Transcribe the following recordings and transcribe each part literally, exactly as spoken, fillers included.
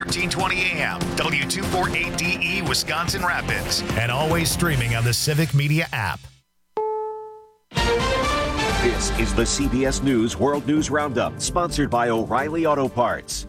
thirteen twenty A M, W two forty-eight D E, Wisconsin Rapids, and always streaming on the Civic Media app. This is the C B S News World News Roundup, sponsored by O'Reilly Auto Parts.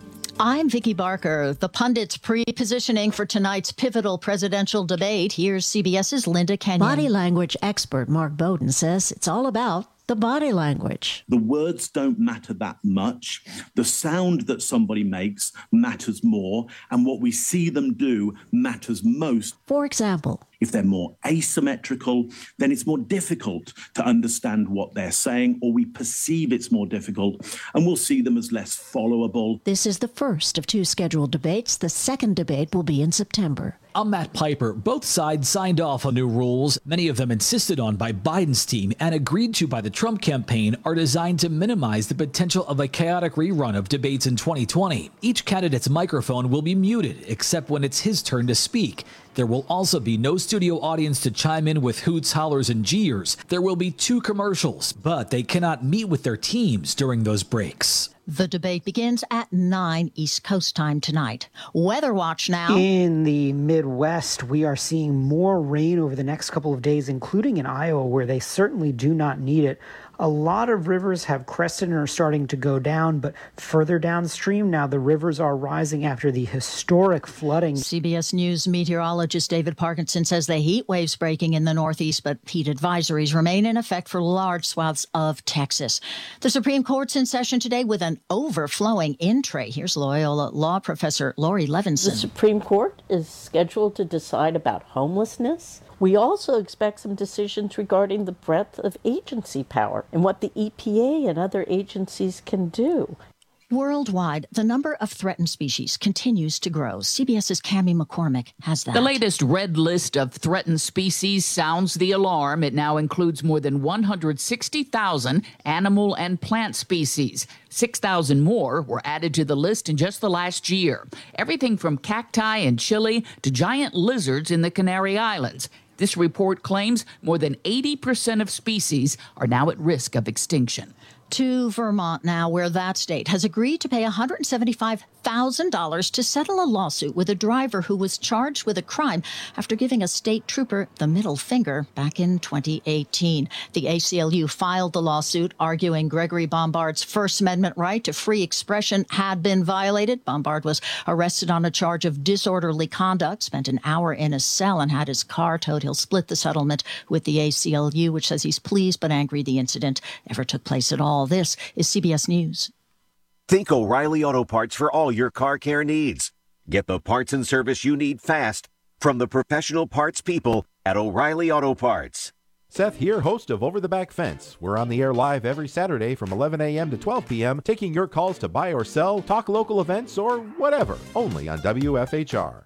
I'm Vicki Barker. The pundits pre-positioning for tonight's pivotal presidential debate. Here's CBS's Linda Kenyon. Body language expert Mark Bowden says it's all about the body language. The words don't matter that much. The sound that somebody makes matters more, and what we see them do matters most. For example, if they're more asymmetrical, then it's more difficult to understand what they're saying, or we perceive it's more difficult, and we'll see them as less followable. This is the first of two scheduled debates. The second debate will be in September. I'm Matt Piper. Both sides signed off on new rules, many of them insisted on by Biden's team and agreed to by the Trump campaign, are designed to minimize the potential of a chaotic rerun of debates in twenty twenty. Each candidate's microphone will be muted, except when it's his turn to speak. There will also be no studio audience to chime in with hoots, hollers, and jeers. There will be two commercials, but they cannot meet with their teams during those breaks. The debate begins at nine East Coast time tonight. Weather watch now. In the Midwest, we are seeing more rain over the next couple of days, including in Iowa, where they certainly do not need it. A lot of rivers have crested and are starting to go down, but further downstream now, the rivers are rising after the historic flooding. C B S News meteorologist David Parkinson says the heat wave's breaking in the Northeast, but heat advisories remain in effect for large swaths of Texas. The Supreme Court's in session today with an overflowing in tray. Here's Loyola Law Professor Lori Levinson. The Supreme Court is scheduled to decide about homelessness. We also expect some decisions regarding the breadth of agency power and what the E P A and other agencies can do. Worldwide, the number of threatened species continues to grow. CBS's Cammie McCormick has that. The latest red list of threatened species sounds the alarm. It now includes more than one hundred sixty thousand animal and plant species. six thousand more were added to the list in just the last year. Everything from cacti in Chile to giant lizards in the Canary Islands. This report claims more than eighty percent of species are now at risk of extinction. To Vermont now, where that state has agreed to pay one hundred seventy-five thousand dollars to settle a lawsuit with a driver who was charged with a crime after giving a state trooper the middle finger back in twenty eighteen. The A C L U filed the lawsuit, arguing Gregory Bombard's First Amendment right to free expression had been violated. Bombard was arrested on a charge of disorderly conduct, spent an hour in a cell, and had his car towed. He'll split the settlement with the A C L U, which says he's pleased but angry the incident ever took place at all. This is C B S News. Think O'Reilly Auto Parts for all your car care needs. Get the parts and service you need fast from the professional parts people at O'Reilly Auto Parts. Seth here, host of Over the Back Fence. We're on the air live every Saturday from eleven a.m. to twelve p.m., taking your calls to buy or sell, talk local events, or whatever, only on W F H R.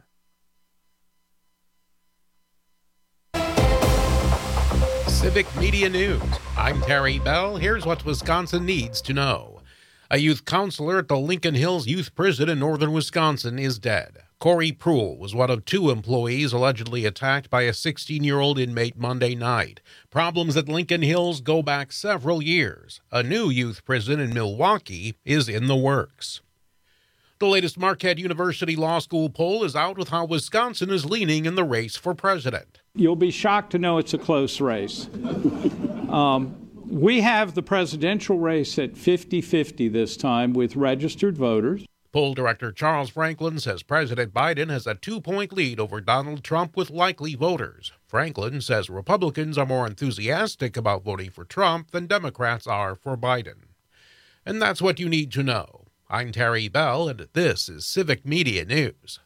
Civic Media News. I'm Terry Bell. Here's what Wisconsin needs to know. A youth counselor at the Lincoln Hills Youth Prison in northern Wisconsin is dead. Corey Pruhl was one of two employees allegedly attacked by a sixteen-year-old inmate Monday night. Problems at Lincoln Hills go back several years. A new youth prison in Milwaukee is in the works. The latest Marquette University Law School poll is out with how Wisconsin is leaning in the race for president. You'll be shocked to know it's a close race. um, we have the presidential race at fifty-fifty this time with registered voters. Poll director Charles Franklin says President Biden has a two-point lead over Donald Trump with likely voters. Franklin says Republicans are more enthusiastic about voting for Trump than Democrats are for Biden. And that's what you need to know. I'm Terry Bell, and this is Civic Media News.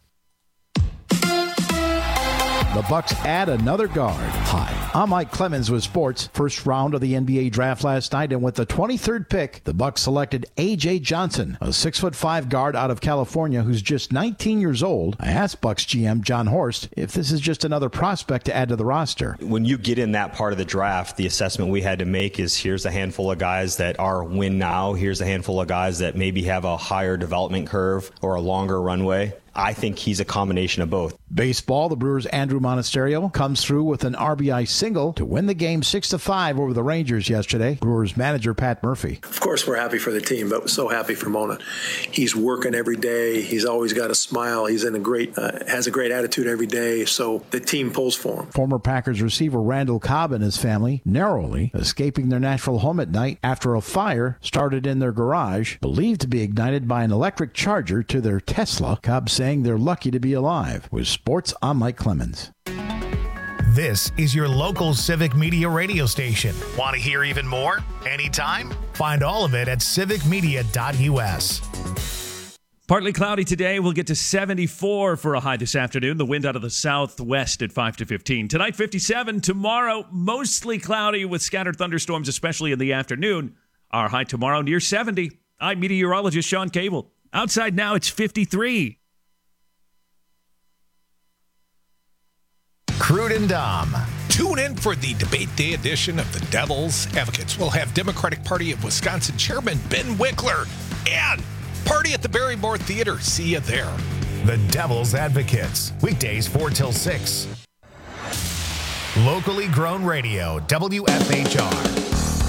The Bucks add another guard. Hi, I'm Mike Clemens with sports. First round of the N B A draft last night, and with the twenty-third pick, the Bucks selected A J Johnson, a six foot five guard out of California who's just nineteen years old. I asked Bucks G M John Horst if this is just another prospect to add to the roster. When you get in that part of the draft, the assessment we had to make is here's a handful of guys that are win now. Here's a handful of guys that maybe have a higher development curve or a longer runway. I think he's a combination of both. Baseball, the Brewers' Andrew Monasterio comes through with an R B I single to win the game six to five over the Rangers yesterday. Brewers manager Pat Murphy. Of course, we're happy for the team, but we're so happy for Mona. He's working every day. He's always got a smile. He's in a great, uh, has a great attitude every day. So the team pulls for him. Former Packers receiver Randall Cobb and his family narrowly escaping their natural home at night after a fire started in their garage, believed to be ignited by an electric charger to their Tesla. Cobb saying they're lucky to be alive. With sports, I'm Mike Clemens. This is your local Civic Media radio station. Want to hear even more? Anytime? Find all of it at civic media dot u s. Partly cloudy today. We'll get to seventy-four for a high this afternoon. The wind out of the southwest at five to fifteen. Tonight, fifty-seven. Tomorrow, mostly cloudy with scattered thunderstorms, especially in the afternoon. Our high tomorrow near seventy. I'm meteorologist Sean Cable. Outside now, it's fifty-three. Crude and Dom. Tune in for the debate day edition of the Devil's Advocates. We'll have Democratic Party of Wisconsin Chairman Ben Winkler and Party at the Barrymore Theater. See you there. The Devil's Advocates. Weekdays four till six. Locally grown radio, W F H R.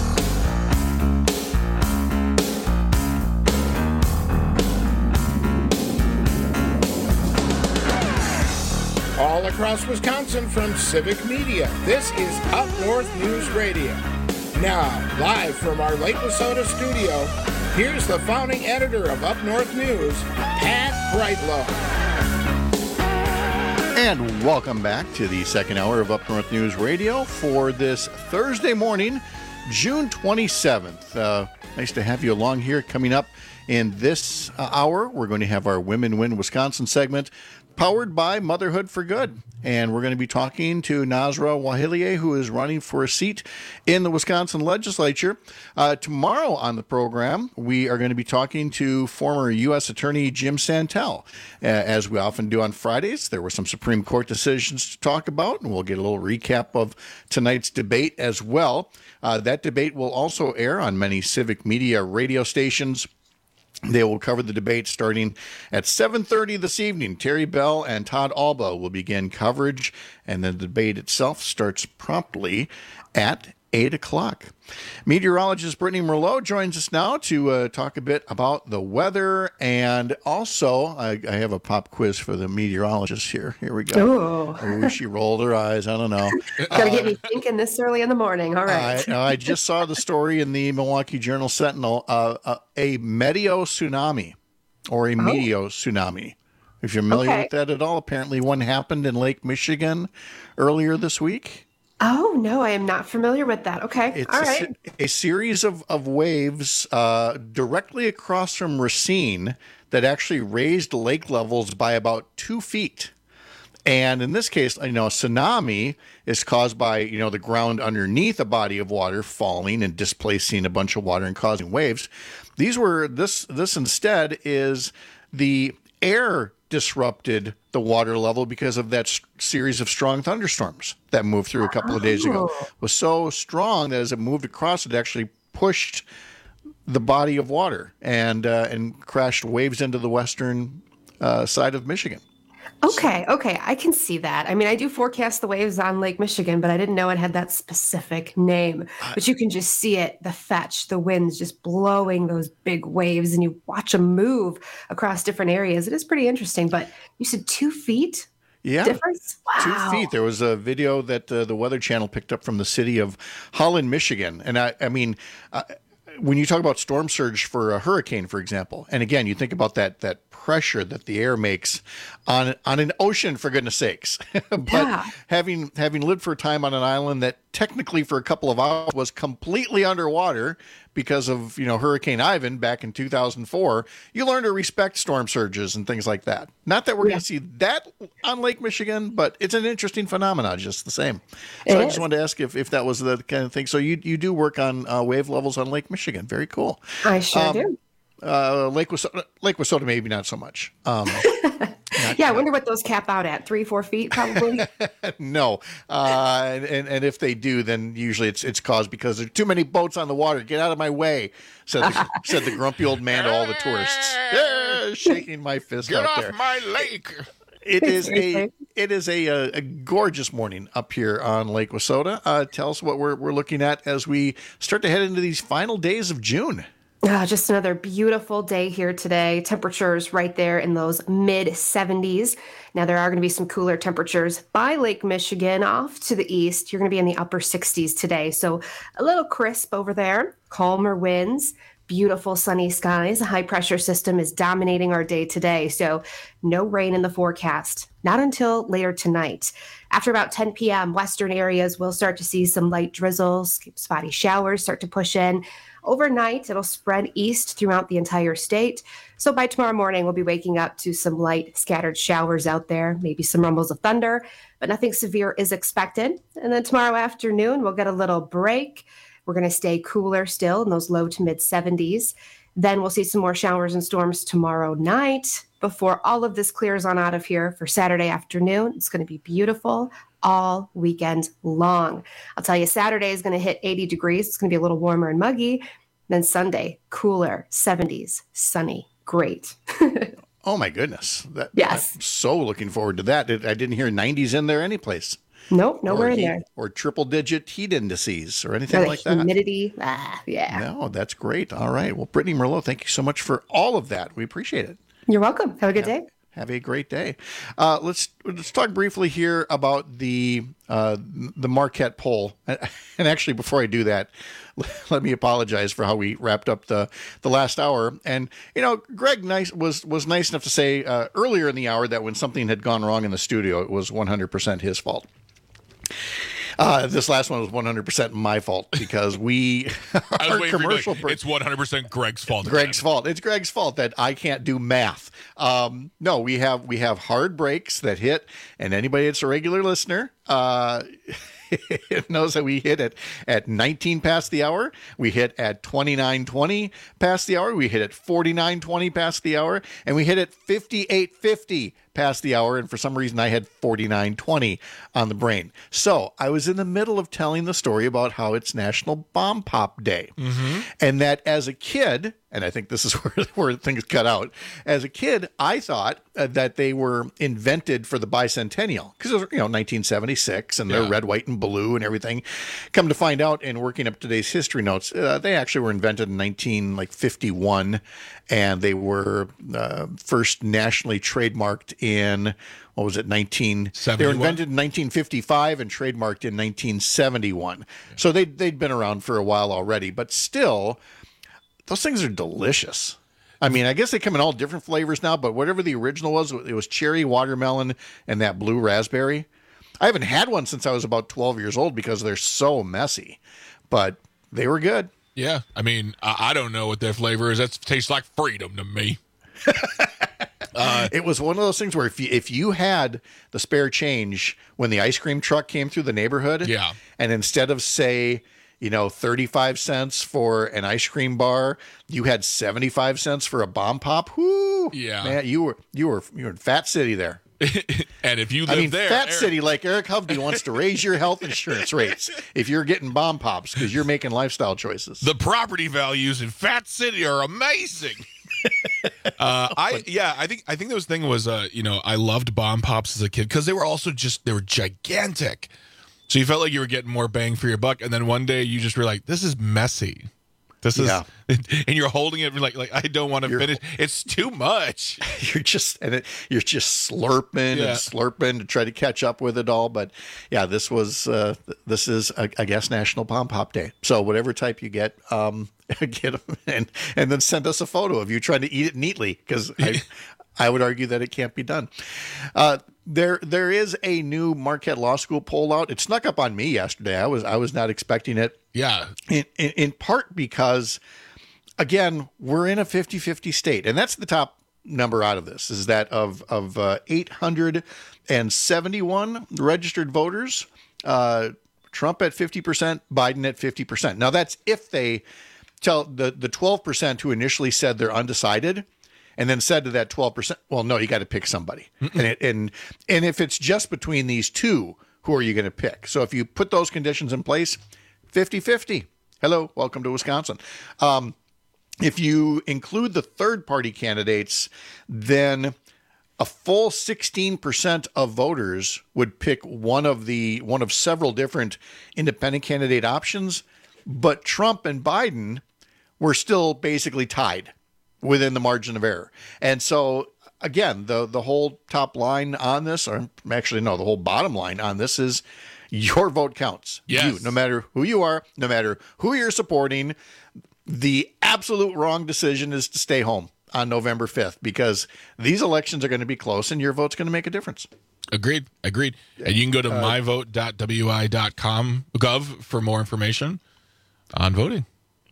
All across Wisconsin from Civic Media, this is Up North News Radio. Now, live from our Lake Wissota studio, here's the founding editor of Up North News, Pat Brightlow. And welcome back to the second hour of Up North News Radio for this Thursday morning, June twenty-seventh. Uh, nice to have you along here. Coming up in this uh, hour, we're going to have our Women Win Wisconsin segment, powered by Motherhood for Good. And we're going to be talking to Nasra Wahilieh, who is running for a seat in the Wisconsin legislature. Uh, tomorrow on the program, we are going to be talking to former U S Attorney Jim Santel. Uh, as we often do on Fridays, there were some Supreme Court decisions to talk about, and we'll get a little recap of tonight's debate as well. Uh, that debate will also air on many Civic Media radio stations. They will cover the debate starting at seven thirty this evening. Terry Bell and Todd Alba will begin coverage, and the debate itself starts promptly at eight o'clock. Meteorologist Brittany Merlot joins us now to uh, talk a bit about the weather, and also I, I have a pop quiz for the meteorologist here. Here we go. Oh, she rolled her eyes. I don't know. Gotta uh, get me thinking this early in the morning. All right. I, I just saw the story in the Milwaukee Journal Sentinel, uh, uh, a meteo tsunami or a oh. meteo tsunami. If you're familiar okay. with that at all, apparently one happened in Lake Michigan earlier this week. Oh, no, I am not familiar with that. Okay. It's all a, right. a series of, of waves uh, directly across from Racine that actually raised lake levels by about two feet. And in this case, you know, a tsunami is caused by, you know, the ground underneath a body of water falling and displacing a bunch of water and causing waves. These were, this, this instead is the air disrupted the water level because of that st- series of strong thunderstorms that moved through a couple of days ago. It was so strong that as it moved across, it actually pushed the body of water and uh, and crashed waves into the western uh, side of Michigan. Okay, okay, I can see that. I mean, I do forecast the waves on Lake Michigan, but I didn't know it had that specific name. But you can just see it, the fetch, the winds just blowing those big waves, and you watch them move across different areas. It is pretty interesting, but you said two feet? Yeah, difference? Wow. Two feet. There was a video that uh, the Weather Channel picked up from the city of Holland, Michigan. And I, I mean, uh, when you talk about storm surge for a hurricane, for example, and again, you think about that that pressure that the air makes on on an ocean, for goodness sakes. But yeah. having having lived for a time on an island that technically for a couple of hours was completely underwater because of, you know, Hurricane Ivan back in two thousand four, you learn to respect storm surges and things like that. Not that we're yeah. going to see that on Lake Michigan, but it's an interesting phenomenon just the same. So it I just is. wanted to ask if, if that was the kind of thing. So you you do work on uh, wave levels on Lake Michigan. Very cool. I sure um, do. Uh, Lake Wissota, Lake Wissota, maybe not so much. Um, not, yeah, I wonder what those cap out at three, four feet, probably. No, uh, and and if they do, then usually it's it's caused because there's too many boats on the water. Get out of my way, said the, said the grumpy old man to all the tourists. Yeah, shaking my fist Get out off there. my lake. It is a it is a, a, a gorgeous morning up here on Lake Wissota. Uh, tell us what we're we're looking at as we start to head into these final days of June. Ah, just another beautiful day here today. Temperatures right there in those mid seventies. Now, there are going to be some cooler temperatures by Lake Michigan off to the east. You're going to be in the upper sixties today. So a little crisp over there, calmer winds, beautiful sunny skies. A high pressure system is dominating our day today. So no rain in the forecast, not until later tonight. After about ten p.m., western areas will start to see some light drizzles, spotty showers start to push in. Overnight, it'll spread east throughout the entire state. So by tomorrow morning, we'll be waking up to some light scattered showers out there, maybe some rumbles of thunder, but nothing severe is expected. And then tomorrow afternoon, we'll get a little break. We're going to stay cooler still in those low to mid seventies. Then we'll see some more showers and storms tomorrow night before all of this clears on out of here for Saturday afternoon. It's going to be beautiful all weekend long. I'll tell you, Saturday is going to hit eighty degrees. It's going to be a little warmer and muggy. Then Sunday, cooler, seventies, sunny, great. Oh my goodness. That, yes. I'm so looking forward to that. I didn't hear nineties in there anyplace. Nope, nowhere or in heat, there. Or triple digit heat indices or anything Or the like that. humidity. Ah, yeah. No, that's great. All right. Well, Brittany Merlot, thank you so much for all of that. We appreciate it. You're welcome. Have a good yeah. day. Have a great day. Uh, let's let's talk briefly here about the uh, the Marquette poll. And actually, before I do that, let me apologize for how we wrapped up the, the last hour. And you know, Greg nice was was nice enough to say uh, earlier in the hour that when something had gone wrong in the studio, it was one hundred percent his fault. Uh, this last one was one hundred percent my fault because we I was our commercial. Like, it's one hundred percent Greg's fault. Greg's again. fault. It's Greg's fault that I can't do math. Um, no, we have we have hard breaks that hit, and anybody that's a regular listener uh, knows that we hit it at nineteen past the hour. We hit at twenty-nine twenty past the hour. We hit at forty-nine twenty past the hour, and we hit at fifty-eight fifty past the hour. And for some reason, I had forty-nine twenty on the brain. So I was in the middle of telling the story about how it's National Bomb Pop Day, mm-hmm. and that as a kid, and I think this is where, where things cut out. As a kid, I thought uh, that they were invented for the bicentennial because it was, you know, nineteen seventy-six and they're yeah. red, white, and blue and everything. Come to find out, in working up today's history notes, uh, they actually were invented in nineteen fifty-one, and they were uh, first nationally trademarked in, what was it, nineteen They were invented in nineteen fifty-five and trademarked in nineteen seventy-one. Yeah. So they'd, they'd been around for a while already, but still, those things are delicious. I mean, I guess they come in all different flavors now, but whatever the original was, it was cherry, watermelon, and that blue raspberry. I haven't had one since I was about twelve years old because they're so messy, but they were good. Yeah. I mean, I, I don't know what their flavor is. That tastes like freedom to me. Uh, it was one of those things where if you, if you had the spare change when the ice cream truck came through the neighborhood, yeah. and instead of, say, you know, thirty-five cents for an ice cream bar, you had seventy-five cents for a bomb pop. Whoo! Yeah. Man, you were you were you were in Fat City there. And if you live I mean, there, Fat Eric, City, like Eric Hovde wants to raise your health insurance rates if you're getting bomb pops because you're making lifestyle choices. The property values in Fat City are amazing. uh, I yeah, I think I think those thing was uh, you know, I loved bomb pops as a kid because they were also just they were gigantic. So you felt like you were getting more bang for your buck, and then one day you just were like, "This is messy. This is," yeah. and you're holding it like, like I don't want to finish. It's too much. You're just and it, you're just slurping yeah. and slurping to try to catch up with it all. But yeah, this was uh, this is I, I guess National Bomb Pop Day. So whatever type you get, um, get them and and then send us a photo of you trying to eat it neatly because I I would argue that it can't be done. Uh, There, there is a new Marquette Law School poll out. It snuck up on me yesterday. I was, I was not expecting it. Yeah. In, in, in part because, again, we're in a fifty-fifty state, and that's the top number out of this. Is that of of uh, eight hundred seventy-one registered voters, uh, Trump at fifty percent, Biden at fifty percent. Now that's if they tell the the twelve percent who initially said they're undecided. And then said to that twelve percent, well, no, you got to pick somebody. And, it, and and if it's just between these two, who are you going to pick? So if you put those conditions in place, fifty-fifty. Hello, welcome to Wisconsin. Um, If you include the third-party candidates, then a full sixteen percent of voters would pick one of the one of several different independent candidate options, but Trump and Biden were still basically tied within the margin of error. And so, again, the the whole top line on this, or actually no, the whole bottom line on this is your vote counts. Yes. You, no matter who you are, no matter who you're supporting, the absolute wrong decision is to stay home on November fifth, because these elections are going to be close and your vote's going to make a difference. Agreed. Agreed. And you can go to Uh, my vote dot w i dot com gov for more information on voting.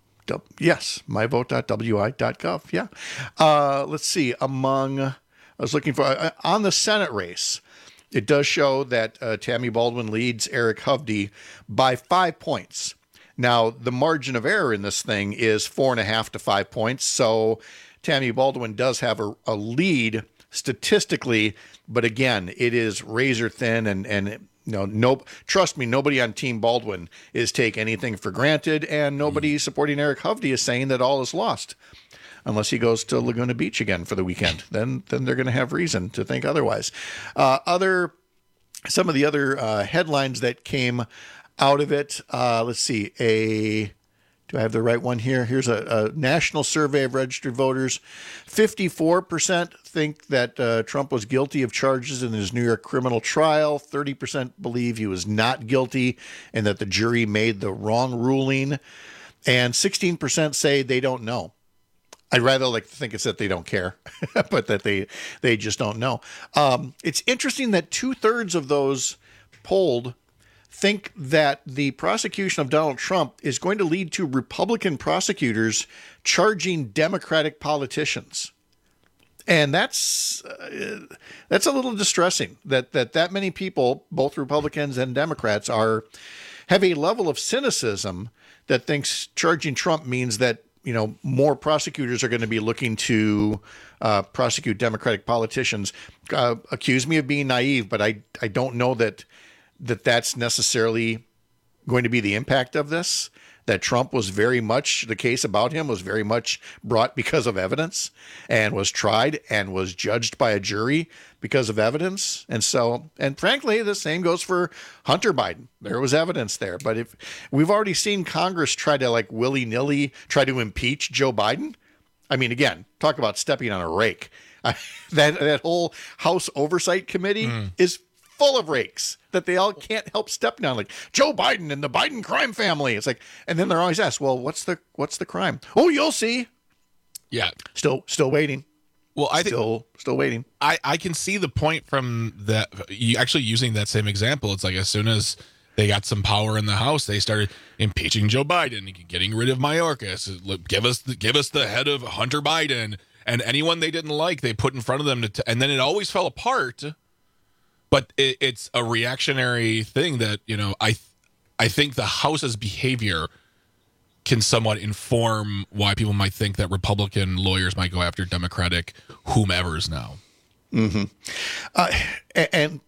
Yes, my vote dot w i dot gov. Yeah. Uh, let's see. Among, I was looking for, uh, on the Senate race, it does show that uh, Tammy Baldwin leads Eric Hovde by five points. Now, the margin of error in this thing is four and a half to five points. So Tammy Baldwin does have a, a lead statistically, but again, it is razor thin, and, and you know, no, trust me, nobody on Team Baldwin is taking anything for granted, and nobody mm. supporting Eric Hovde is saying that all is lost, unless he goes to Laguna Beach again for the weekend. Then, then they're going to have reason to think otherwise. Uh, other, some of the other uh, headlines that came out of it. Uh, let's see. A do I have the right one here? Here's a, a national survey of registered voters. fifty-four percent think that uh, Trump was guilty of charges in his New York criminal trial. thirty percent believe he was not guilty and that the jury made the wrong ruling. And sixteen percent say they don't know. I'd rather like to think it's that they don't care, but that they they just don't know. Um, it's interesting that two-thirds of those polled think that the prosecution of Donald Trump is going to lead to Republican prosecutors charging Democratic politicians. And that's uh, that's a little distressing that, that that many people, both Republicans and Democrats, are have a level of cynicism that thinks charging Trump means that, you know, more prosecutors are going to be looking to uh, prosecute Democratic politicians. Uh, accuse me of being naive, but I I don't know that that that's necessarily going to be the impact of this, that Trump was very much, the case about him was very much brought because of evidence and was tried and was judged by a jury because of evidence. And so, and frankly, the same goes for Hunter Biden. There was evidence there. But if we've already seen Congress try to like willy-nilly try to impeach Joe Biden, I mean, again, talk about stepping on a rake. I, that, that whole House Oversight Committee mm. is full of rakes that they all can't help stepping on, like Joe Biden and the Biden crime family. It's like, and then they're always asked, well, what's the, what's the crime? Oh, you'll see. Yeah. Still, still waiting. Well, I think still, still waiting. I, I can see the point from that. You actually using that same example. It's like, as soon as they got some power in the House, they started impeaching Joe Biden, getting rid of Mayorkas. Give us the, give us the head of Hunter Biden, and anyone they didn't like, they put in front of them. To t- and then it always fell apart. But it, it's a reactionary thing that, you know, I th- I think the House's behavior can somewhat inform why people might think that Republican lawyers might go after Democratic whomevers now. Mm-hmm. Uh, and,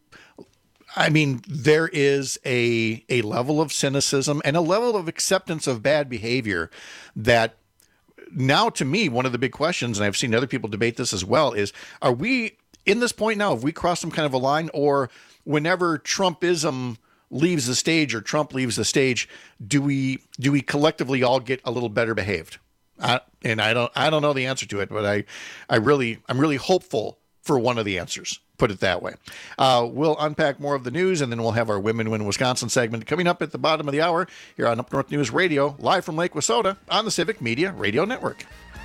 I mean, there is a a level of cynicism and a level of acceptance of bad behavior that now, to me, one of the big questions, and I've seen other people debate this as well, is are we in this point now, have we crossed some kind of a line, or whenever Trumpism leaves the stage or Trump leaves the stage, do we do we collectively all get a little better behaved? I, and I don't I don't know the answer to it, but I I really I'm really hopeful for one of the answers. Put it that way. Uh, we'll unpack more of the news, and then we'll have our Women Win Wisconsin segment coming up at the bottom of the hour here on Up North News Radio, live from Lake Wissota on the Civic Media Radio Network.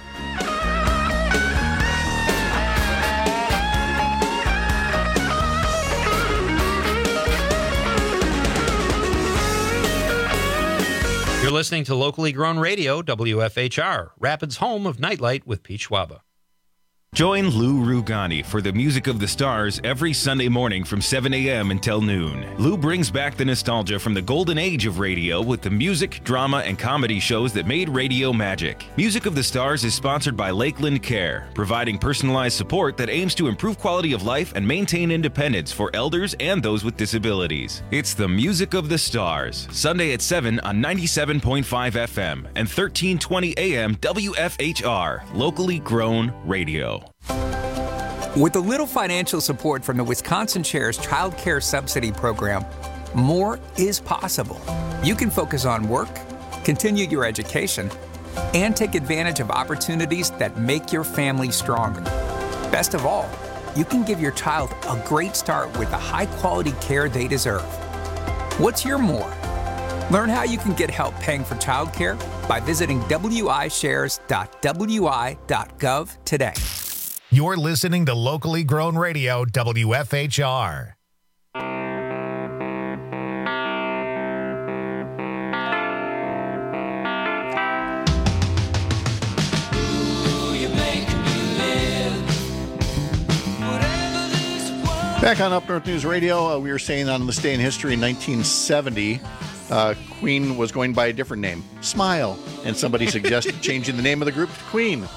You're listening to locally grown radio, W F H R, Rapids' home of Nightlight with Pete Schwaba. Join Lou Rugani for the Music of the Stars every Sunday morning from seven a.m. until noon. Lou brings back the nostalgia from the golden age of radio with the music, drama, and comedy shows that made radio magic. Music of the Stars is sponsored by Lakeland Care, providing personalized support that aims to improve quality of life and maintain independence for elders and those with disabilities. It's the Music of the Stars, Sunday at seven on ninety-seven point five F M and thirteen twenty A M W F H R, locally grown radio. With a little financial support from the Wisconsin Shares Child Care Subsidy Program, more is possible. You can focus on work, continue your education, and take advantage of opportunities that make your family stronger. Best of all, you can give your child a great start with the high-quality care they deserve. What's your more? Learn how you can get help paying for childcare by visiting w i shares dot w i dot gov today. You're listening to locally grown radio, W F H R. Back on Up North News Radio, uh, we were saying on this day in history in nineteen seventy, uh, Queen was going by a different name, Smile, and somebody suggested changing the name of the group to Queen.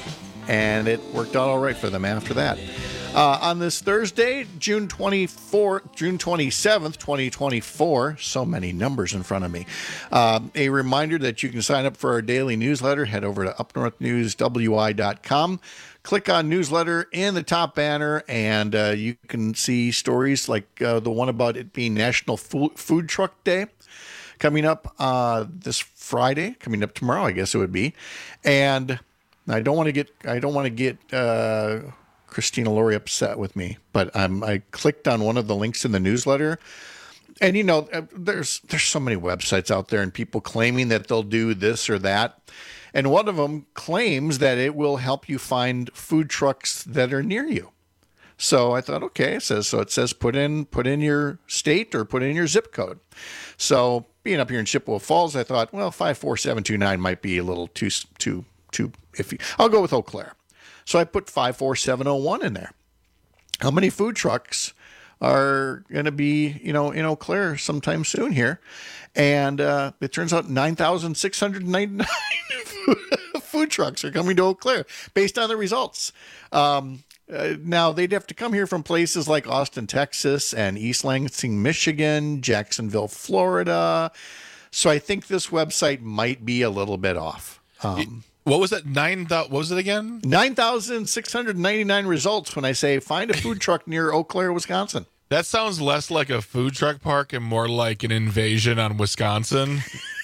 And it worked out all right for them after that. Uh, on this Thursday, June twenty-fourth, June twenty-seventh, twenty twenty-four, so many numbers in front of me. Uh, a reminder that you can sign up for our daily newsletter. Head over to up north news w i dot com. Click on newsletter in the top banner, and uh, you can see stories like uh, the one about it being National Food, Food Truck Day coming up uh, this Friday, coming up tomorrow, I guess it would be. And I don't want to get I don't want to get uh, Christina Laurie upset with me, but um, I clicked on one of the links in the newsletter, and you know there's there's so many websites out there and people claiming that they'll do this or that, and one of them claims that it will help you find food trucks that are near you. So I thought, okay, it says so. It says put in put in your state or put in your zip code. So being up here in Chippewa Falls, I thought, well, five four seven two nine might be a little too too. Too iffy. I'll go with Eau Claire. So I put five four seven oh one in there. How many food trucks are going to be, you know, in Eau Claire sometime soon here? And uh, it turns out nine thousand six hundred ninety-nine food trucks are coming to Eau Claire based on the results. Um, uh, now, they'd have to come here from places like Austin, Texas, and East Lansing, Michigan, Jacksonville, Florida. So I think this website might be a little bit off. Um, What was that? Nine? Th- what was it again? nine thousand six hundred ninety-nine results when I say find a food truck near Eau Claire, Wisconsin. That sounds less like a food truck park and more like an invasion on Wisconsin.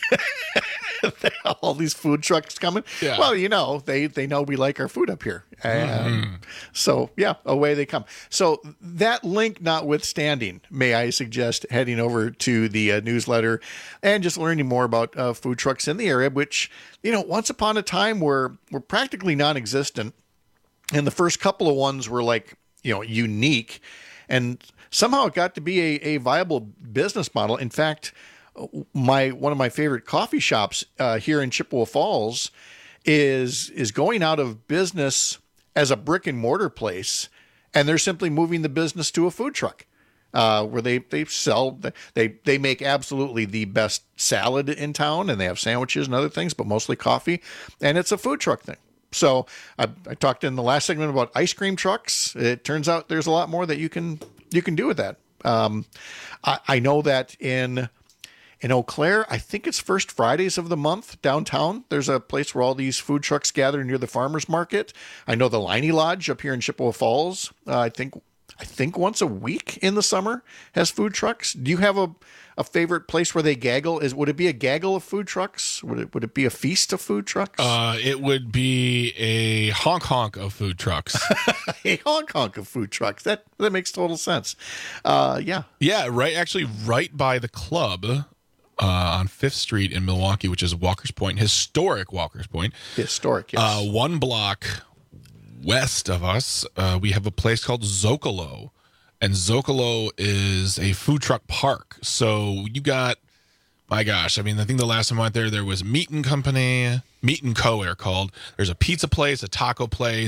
All these food trucks coming. Yeah. Well, you know, they, they know we like our food up here. And mm-hmm. So, yeah, away they come. So that link notwithstanding, may I suggest heading over to the uh, newsletter and just learning more about uh, food trucks in the area, which, you know, once upon a time were, were practically non-existent. And the first couple of ones were like, you know, unique. And somehow it got to be a, a viable business model. In fact, my one of my favorite coffee shops uh, here in Chippewa Falls is is going out of business as a brick and mortar place, and they're simply moving the business to a food truck uh, where they they sell they they make absolutely the best salad in town, and they have sandwiches and other things, but mostly coffee, and it's a food truck thing. So I, I talked in the last segment about ice cream trucks. It turns out there's a lot more that you can you can do with that. Um, I, I know that in In Eau Claire, I think it's first Fridays of the month downtown. There's a place where all these food trucks gather near the farmers market. I know the Liney Lodge up here in Chippewa Falls, uh, I think I think once a week in the summer has food trucks. Do you have a, a favorite place where they gaggle? Is would it be a gaggle of food trucks? Would it would it be a feast of food trucks? Uh, it would be a honk honk of food trucks. A honk honk of food trucks. That that makes total sense. Uh, yeah. Yeah, right. Actually, right by the club. Uh, on Fifth Street in Milwaukee, which is Walker's Point, historic Walker's Point. Historic, yes. Uh, one block west of us, uh, we have a place called Zocalo. And Zocalo is a food truck park. So you got, my gosh, I mean, I think the last time I went there, there was Meat and Company, Meat and Co. they're called. There's a pizza place, a taco place,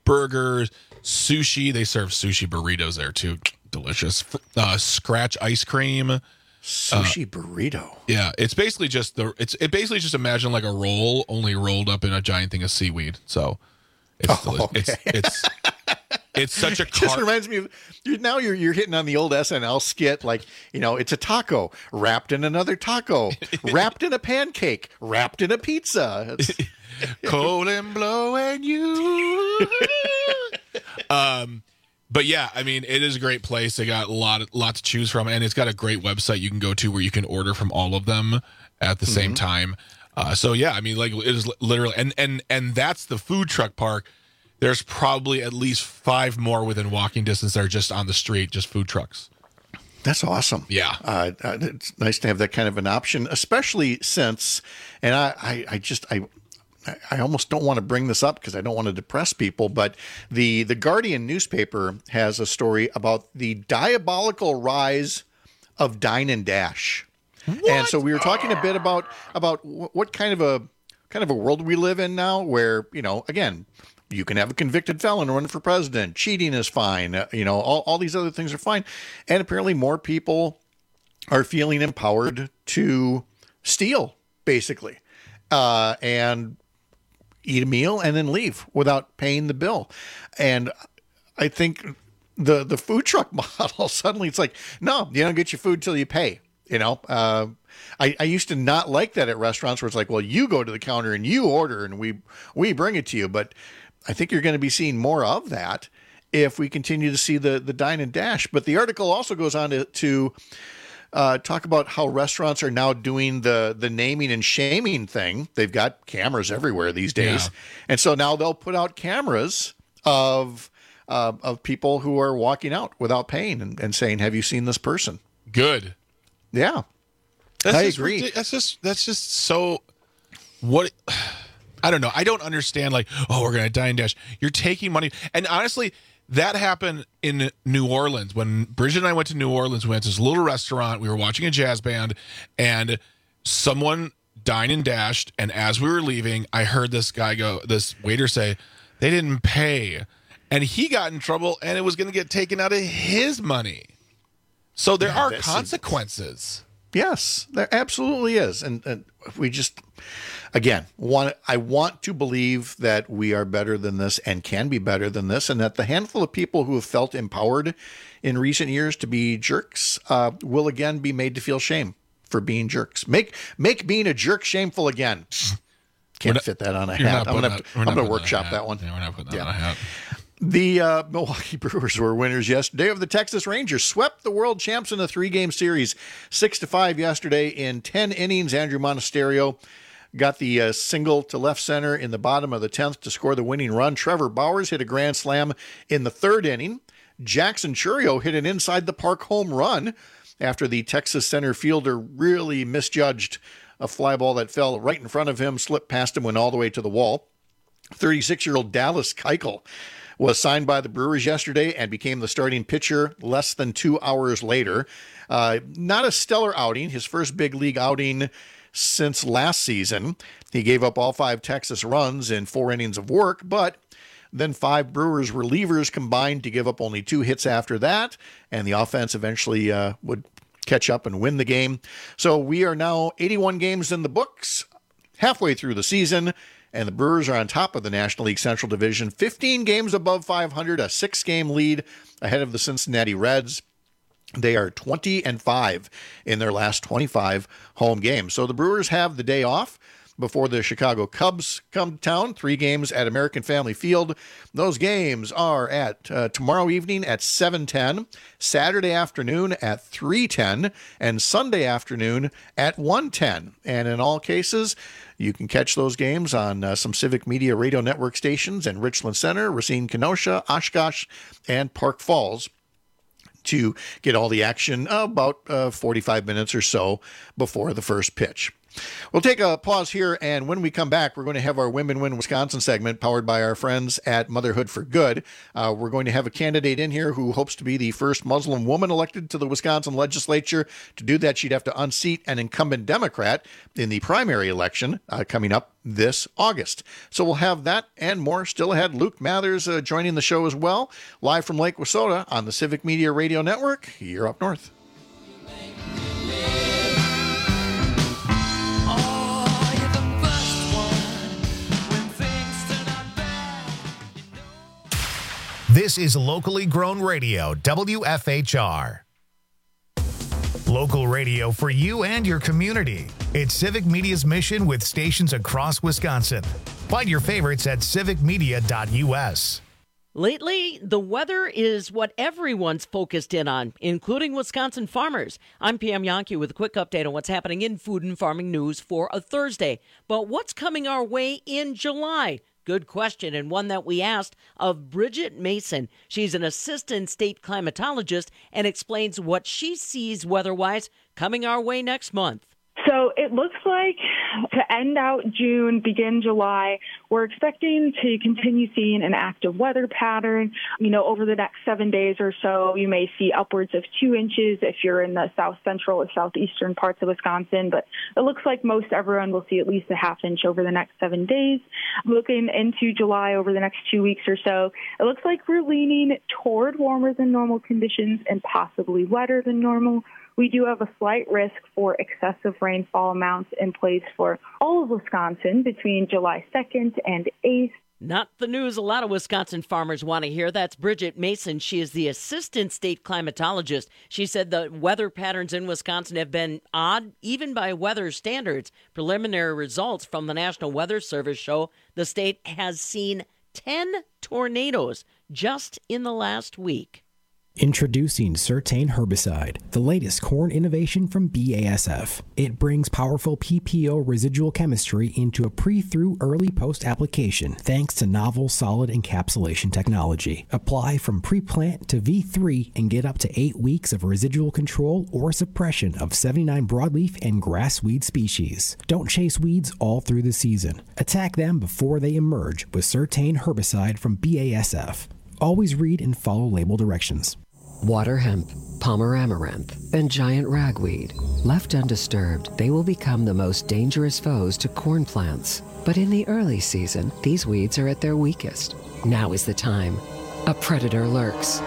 burgers, sushi. They serve sushi burritos there too. Delicious. Uh, scratch ice cream. Sushi uh, burrito. Yeah, it's basically just the it's it basically just imagine like a roll only rolled up in a giant thing of seaweed. So it's Oh, deli- okay. it's it's it's such a It just car- reminds me of you're, now you're you're hitting on the old S N L skit, like, you know, it's a taco wrapped in another taco, wrapped in a pancake, wrapped in a pizza. It's, cold and blowing you. um, but yeah, I mean, it is a great place. They got a lot, of, lot to choose from, and it's got a great website you can go to where you can order from all of them at the same Mhm. time. Uh, so yeah, I mean, like it is literally, and and and that's the food truck park. There's probably at least five more within walking distance that are just on the street, just food trucks. That's awesome. Yeah. Uh, uh, it's nice to have that kind of an option, especially since, and I, I, I just, I, I almost don't want to bring this up because I don't want to depress people, but the, the Guardian newspaper has a story about the diabolical rise of Dine and Dash. What? And so we were talking a bit about, about what kind of a, kind of a world we live in now where, you know, again, you can have a convicted felon run for president. Cheating is fine. Uh, you know, all, all these other things are fine. And apparently more people are feeling empowered to steal, basically, uh, and eat a meal and then leave without paying the bill. And I think the the food truck model, suddenly it's like, no, you don't get your food till you pay. You know, uh, I, I used to not like that at restaurants where it's like, well, you go to the counter and you order and we we bring it to you. But I think you're going to be seeing more of that if we continue to see the the Dine and Dash. But the article also goes on to, to uh, talk about how restaurants are now doing the the naming and shaming thing. They've got cameras everywhere these days, Yeah. and so now they'll put out cameras of uh, of people who are walking out without paying and, and saying, "Have you seen this person?" Good. Yeah, That's I just agree. ridic- That's just that's just so. What I don't know. I don't understand. Like, oh, we're gonna Dine and Dash. You're taking money, and honestly, that happened in New Orleans when Bridget and I went to New Orleans. We went to this little restaurant. We were watching a jazz band, and someone Dine and Dashed. And as we were leaving, I heard this guy go, this waiter say, "They didn't pay," and he got in trouble, and it was going to get taken out of his money. So there Yeah, are that's- consequences. Yes, there absolutely is. And, and we just, again, want I want to believe that we are better than this and can be better than this, and that the handful of people who have felt empowered in recent years to be jerks uh, will again be made to feel shame for being jerks. Make make being a jerk shameful again. Can't not- fit that on a you're hat. not I'm putting gonna that- we're I'm not gonna putting that on a workshop hat. that one. Yeah, we're not putting that Yeah. on a hat. The uh, Milwaukee Brewers were winners yesterday of the Texas Rangers, swept the world champs in a three-game series, six to five yesterday in ten innings. Andrew Monasterio got the uh, single to left center in the bottom of the tenth to score the winning run. Trevor Bauers hit a grand slam in the third inning. Jackson Churio hit an inside the park home run after the Texas center fielder really misjudged a fly ball that fell right in front of him, slipped past him, went all the way to the wall. thirty-six-year-old Dallas Keuchel was signed by the Brewers yesterday and became the starting pitcher less than two hours later. Uh, not a stellar outing, his first big league outing since last season. He gave up all five Texas runs in four innings of work, but then five Brewers relievers combined to give up only two hits after that, and the offense eventually uh, would catch up and win the game. So we are now eighty-one games in the books, halfway through the season, and the Brewers are on top of the National League Central Division, fifteen games above five hundred, a six-game lead ahead of the Cincinnati Reds. They are twenty and five in their last twenty-five home games. So the Brewers have the day off before the Chicago Cubs come to town. Three games at American Family Field. Those games are at uh, tomorrow evening at seven ten, Saturday afternoon at three ten, and Sunday afternoon at one ten. And in all cases, you can catch those games on uh, some Civic Media Radio Network stations in Richland Center, Racine, Kenosha, Oshkosh, and Park Falls, to get all the action uh, about uh, forty-five minutes or so before the first pitch. We'll take a pause here, and when we come back, we're going to have our Women Win Wisconsin segment powered by our friends at Motherhood for Good. Uh, we're going to have a candidate in here who hopes to be the first Muslim woman elected to the Wisconsin legislature. To do that, she'd have to unseat an incumbent Democrat in the primary election uh, coming up this August. So we'll have that and more still ahead. Luke Mathers uh, joining the show as well, live from Lake Wissota on the Civic Media Radio Network. You're up north. This is locally grown radio, W F H R. Local radio for you and your community. It's Civic Media's mission with stations across Wisconsin. Find your favorites at civic media dot U S. Lately, the weather is what everyone's focused in on, including Wisconsin farmers. I'm Pam Yankee with a quick update on what's happening in food and farming news for a Thursday. But what's coming our way in July? Good question, and one that we asked of Bridget Mason. She's an assistant state climatologist and explains what she sees weather-wise coming our way next month. So it looks like to end out June, begin July, we're expecting to continue seeing an active weather pattern. You know, over the next seven days or so, you may see upwards of two inches if you're in the south central or southeastern parts of Wisconsin. But it looks like most everyone will see at least a half inch over the next seven days. Looking into July over the next two weeks or so, it looks like we're leaning toward warmer than normal conditions and possibly wetter than normal. We do have a slight risk for excessive rainfall amounts in place for all of Wisconsin between July second and eighth. Not the news a lot of Wisconsin farmers want to hear. That's Bridget Mason. She is the assistant state climatologist. She said the weather patterns in Wisconsin have been odd, even by weather standards. Preliminary results from the National Weather Service show the state has seen ten tornadoes just in the last week. Introducing Certain Herbicide, the latest corn innovation from B A S F. It brings powerful P P O residual chemistry into a pre-through early post application thanks to novel solid encapsulation technology. Apply from pre-plant to V three and get up to eight weeks of residual control or suppression of seventy-nine broadleaf and grass weed species. Don't chase weeds all through the season. Attack them before they emerge with Certain Herbicide from B A S F. Always read and follow label directions. Water hemp, Palmer amaranth, and giant ragweed. Left undisturbed, they will become the most dangerous foes to corn plants. But in the early season, these weeds are at their weakest. Now is the time. A predator lurks.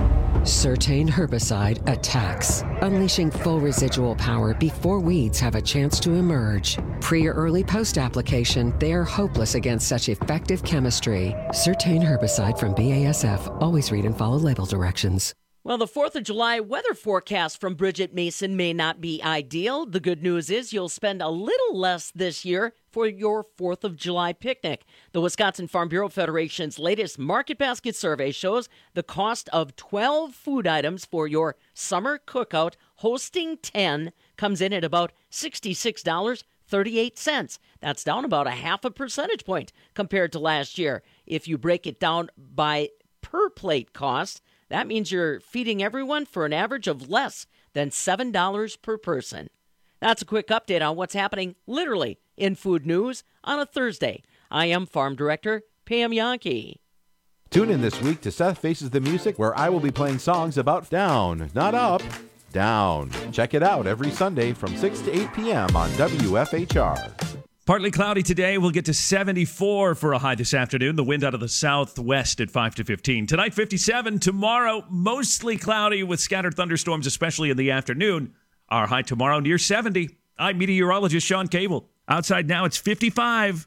Certain Herbicide attacks, unleashing full residual power before weeds have a chance to emerge. Pre or early post application, they are hopeless against such effective chemistry. Certain Herbicide from B A S F. Always read and follow label directions. Well, the fourth of July weather forecast from Bridget Mason may not be ideal. The good news is you'll spend a little less this year for your fourth of July picnic. The Wisconsin Farm Bureau Federation's latest Market Basket survey shows the cost of twelve food items for your summer cookout, hosting ten, comes in at about sixty-six dollars and thirty-eight cents. That's down about a half a percentage point compared to last year. If you break it down by per plate cost, that means you're feeding everyone for an average of less than seven dollars per person. That's a quick update on what's happening literally in food news on a Thursday. I am Farm Director Pam Yankee. Tune in this week to Seth Faces the Music, where I will be playing songs about down, not up, down. Check it out every Sunday from six to eight p.m. on W F H R. Partly cloudy today. We'll get to seventy-four for a high this afternoon. The wind out of the southwest at five to fifteen. Tonight, fifty-seven. Tomorrow, mostly cloudy with scattered thunderstorms, especially in the afternoon. Our high tomorrow near seventy. I'm meteorologist Sean Cable. Outside now, it's fifty-five.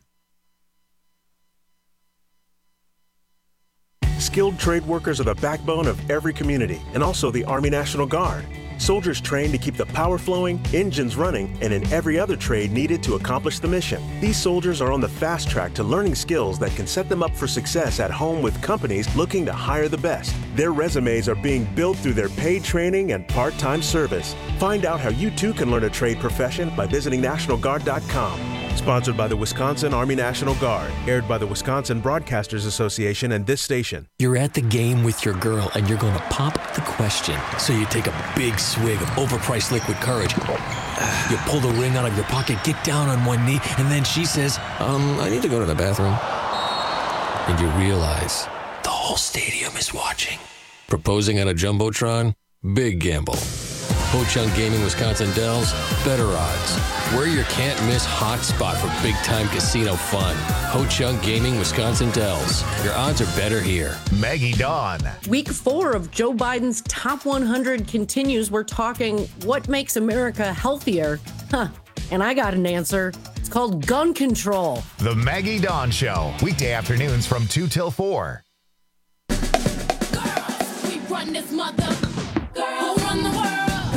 Skilled trade workers are the backbone of every community, and also the Army National Guard. Soldiers trained to keep the power flowing, engines running, and in every other trade needed to accomplish the mission. These soldiers are on the fast track to learning skills that can set them up for success at home with companies looking to hire the best. Their resumes are being built through their paid training and part-time service. Find out how you too can learn a trade profession by visiting National Guard dot com. Sponsored by the Wisconsin Army National Guard. Aired by the Wisconsin Broadcasters Association and this station. You're at the game with your girl and you're going to pop the question. So you take a big swig of overpriced liquid courage. You pull the ring out of your pocket, get down on one knee, and then she says, um, I need to go to the bathroom. And you realize the whole stadium is watching. Proposing on a Jumbotron? Big gamble. Ho-Chunk Gaming Wisconsin Dells, better odds. We're your can't-miss hotspot for big-time casino fun. Ho-Chunk Gaming Wisconsin Dells. Your odds are better here. Maggie Dawn. Week four of Joe Biden's Top one hundred continues. We're talking what makes America healthier. Huh. And I got an answer. It's called gun control. The Maggie Dawn Show. Weekday afternoons from two till four. Girls, we run this mother. Girls, who run the world?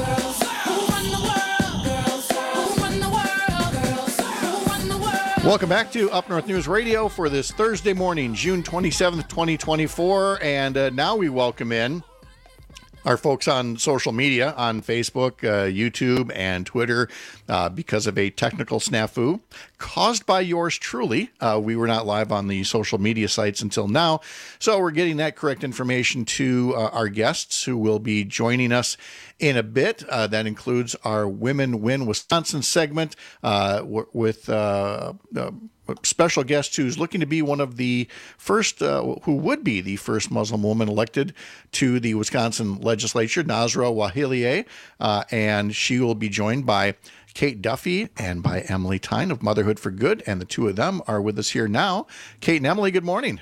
Welcome back to Up North News Radio for this Thursday morning, June twenty-seventh, twenty twenty-four. And uh, now we welcome in our folks on social media, on Facebook, uh, YouTube, and Twitter, uh, because of a technical snafu caused by yours truly. Uh, we were not live on the social media sites until now, so we're getting that correct information to uh, our guests who will be joining us in a bit. Uh, that includes our Women Win Wisconsin segment uh, w- with uh, uh, special guest who's looking to be one of the first, uh, who would be the first Muslim woman elected to the Wisconsin legislature, Nasra Wahilieh, uh, and she will be joined by Kate Duffy and by Emily Tyne of Motherhood for Good, and the two of them are with us here now. Kate and Emily, good morning.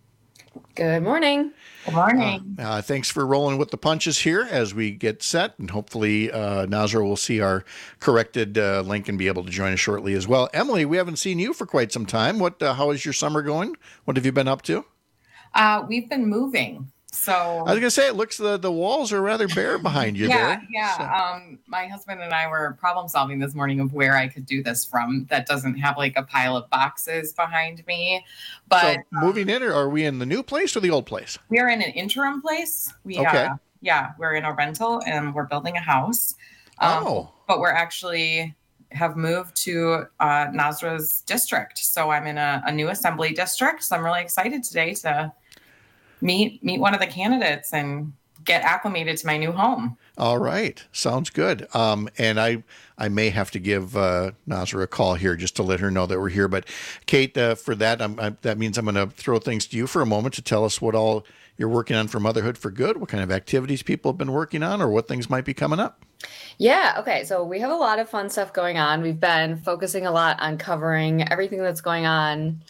Good morning. Good morning. Uh, uh, thanks for rolling with the punches here as we get set, and hopefully uh, Nasra will see our corrected uh, link and be able to join us shortly as well. Emily, we haven't seen you for quite some time. What? Uh, how is your summer going? What have you been up to? Uh, we've been moving. So I was gonna say it looks the the walls are rather bare behind you yeah, there. Yeah, So- Um, my husband and I were problem solving this morning of where I could do this from. That doesn't have like a pile of boxes behind me, but so moving in, or are we in the new place or the old place? we are in an interim place. We Okay. uh, yeah, we're in a rental and we're building a house. Um, Oh. but we're actually have moved to uh, Nasra's district. So I'm in a, a new assembly district. So I'm really excited today to meet meet one of the candidates and get acclimated to my new home. All right, sounds good. Um, and I I may have to give uh, Nasra a call here just to let her know that we're here. But Kate, uh, for that, I'm, I, that means I'm going to throw things to you for a moment to tell us what all you're working on for Motherhood for Good, what kind of activities people have been working on, or what things might be coming up. Yeah, okay. So we have a lot of fun stuff going on. We've been focusing a lot on covering everything that's going on,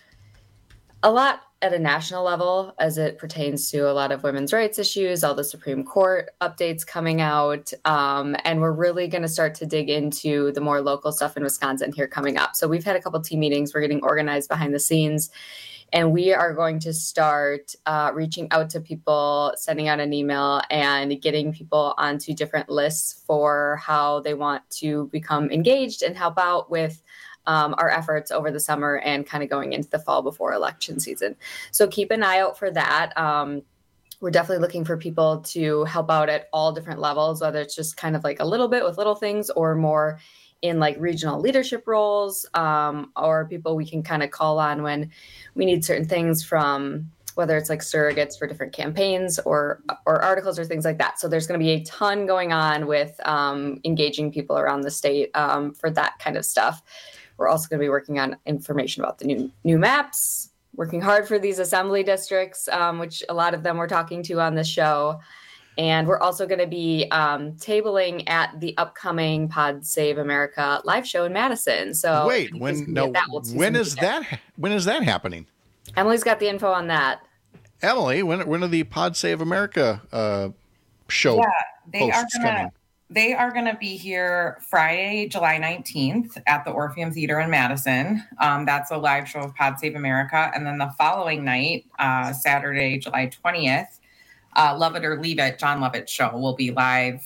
a lot at a national level as it pertains to a lot of women's rights issues, all the Supreme Court updates coming out. Um, and we're really going to start to dig into the more local stuff in Wisconsin here coming up. So we've had a couple team meetings. We're getting organized behind the scenes. And we are going to start uh, reaching out to people, sending out an email and getting people onto different lists for how they want to become engaged and help out with um, our efforts over the summer and kind of going into the fall before election season. So keep an eye out for that. Um, we're definitely looking for people to help out at all different levels, whether it's just kind of like a little bit with little things or more in like regional leadership roles, um, or people we can kind of call on when we need certain things, from whether it's like surrogates for different campaigns or or articles or things like that. So there's going to be a ton going on with um, engaging people around the state um, for that kind of stuff. We're also going to be working on information about the new new maps, working hard for these assembly districts, um, which a lot of them we're talking to on the show. And we're also going to be um, tabling at the upcoming Pod Save America live show in Madison. So Wait, when no, that, we'll when is that? When is that happening? Emily's got the info on that. Emily, when when are the Pod Save America uh, show Yeah, they are posts gonna coming? they are gonna be here Friday, July nineteenth at the Orpheum Theater in Madison. Um, that's a live show of Pod Save America, and then the following night, uh, Saturday, July twentieth, uh, Love It or Leave It, John Lovett's show will be live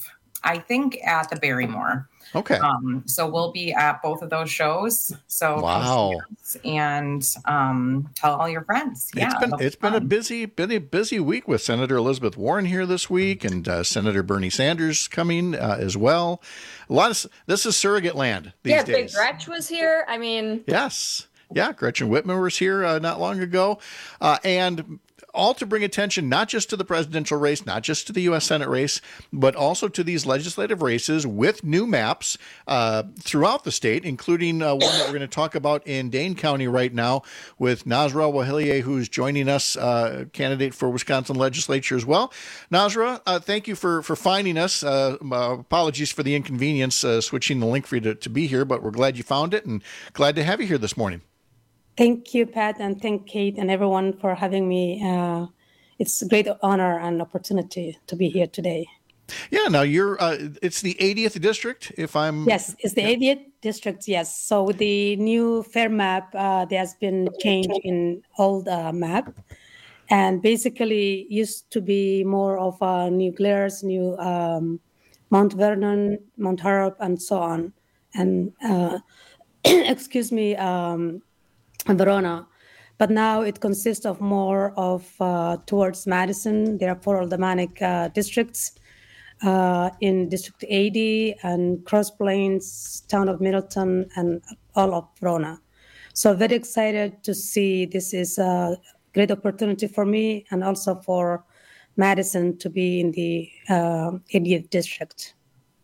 I think at the Barrymore. Okay. Um, so we'll be at both of those shows. So Wow. And um, tell all your friends. Yeah, It's been it's been a busy been a busy week with Senator Elizabeth Warren here this week, and uh, Senator Bernie Sanders coming uh, as well. A lot of this is surrogate land these yeah, days. Big Gretch was here. I mean, Yes. Yeah, Gretchen Whitmer was here uh, not long ago. Uh, and all to bring attention not just to the presidential race, not just to the U S Senate race, but also to these legislative races with new maps uh, throughout the state, including uh, one that we're going to talk about in Dane County right now with Nasra Wahilier, who's joining us, uh, candidate for Wisconsin legislature as well. Nasra, uh, thank you for, for finding us. Uh, uh, apologies for the inconvenience uh, switching the link for you to, to be here, but we're glad you found it and glad to have you here this morning. Thank you, Pat, and thank Kate and everyone for having me. Uh, it's a great honor and opportunity to be here today. Yeah, now you're, uh, it's the eightieth district, if I'm... Yes, it's the eightieth district, yes. So with the new fair map, uh, there has been change in old uh, map. And basically used to be more of uh, New Glarus, New um, Mount Vernon, Mount Harrop, and so on. And, uh, excuse me, um, Verona, but now it consists of more of uh, towards Madison. There are four aldermanic uh, districts uh, in District eighty and Cross Plains, Town of Middleton, and all of Verona. So very excited to see this is a great opportunity for me and also for Madison to be in the uh, eightieth district.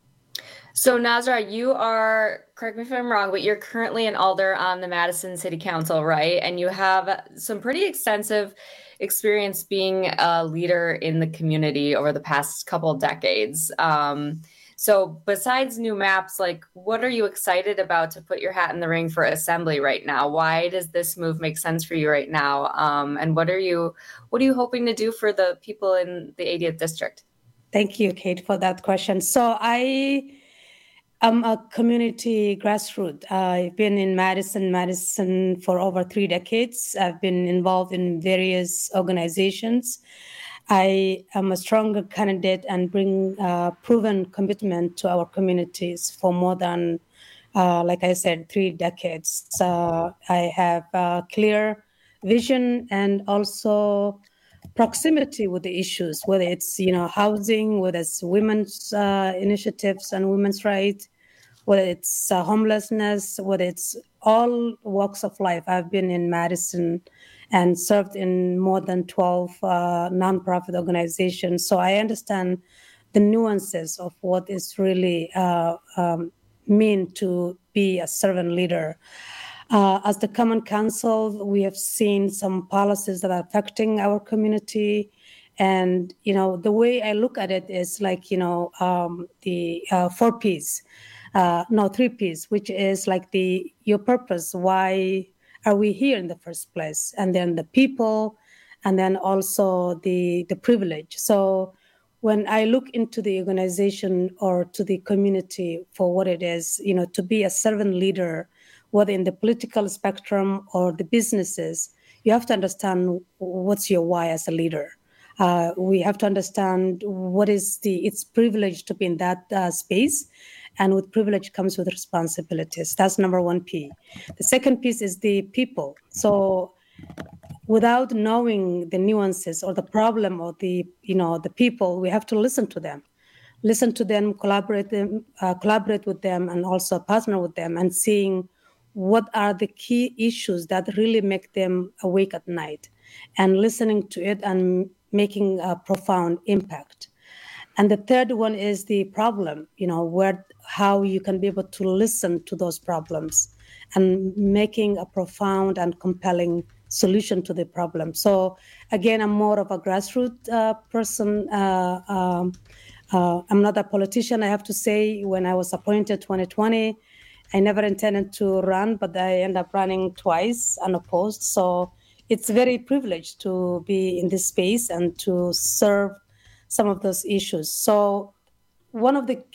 So Nasra, you are, correct me if I'm wrong, but you're currently an alder on the Madison City Council, right? And you have some pretty extensive experience being a leader in the community over the past couple of decades. Um, so besides new maps, like what are you excited about to put your hat in the ring for Assembly right now? Why does this move make sense for you right now? Um, and what are you, what are you hoping to do for the people in the eightieth district? Thank you, Kate, for that question. So I... I'm a community grassroots. Uh, I've been in Madison, Madison for over three decades. I've been involved in various organizations. I am a stronger candidate and bring uh, proven commitment to our communities for more than, uh, like I said, three decades. So I have a clear vision and also proximity with the issues, whether it's, you know, housing, whether it's women's uh, initiatives and women's rights, whether it's uh, homelessness, whether it's all walks of life. I've been in Madison and served in more than twelve uh, nonprofit organizations. So I understand the nuances of what is really uh, um, mean to be a servant leader. Uh, as the Common Council, we have seen some policies that are affecting our community. And, you know, the way I look at it is like, you know, um, the uh, four Ps, uh, no, three Ps, which is like the your purpose. Why are we here in the first place? And then the people, and then also the the privilege. So when I look into the organization or to the community for what it is, you know, to be a servant leader, whether in the political spectrum or the businesses, you have to understand what's your why as a leader. Uh, we have to understand what is the it's privilege to be in that uh, space, and with privilege comes with responsibilities. That's number one P. The second piece is the people. So without knowing the nuances or the problem or the you know the people, we have to listen to them. Listen to them, collaborate them, uh, collaborate with them, and also partner with them, and seeing what are the key issues that really make them awake at night, and listening to it and making a profound impact. And the third one is the problem, you know, where how you can be able to listen to those problems and making a profound and compelling solution to the problem. So again, I'm more of a grassroots uh, person. Uh, um, uh, I'm not a politician, I have to say. When I was appointed twenty twenty, I never intended to run, but I ended up running twice unopposed. So it's very privileged to be in this space and to serve some of those issues. So one of the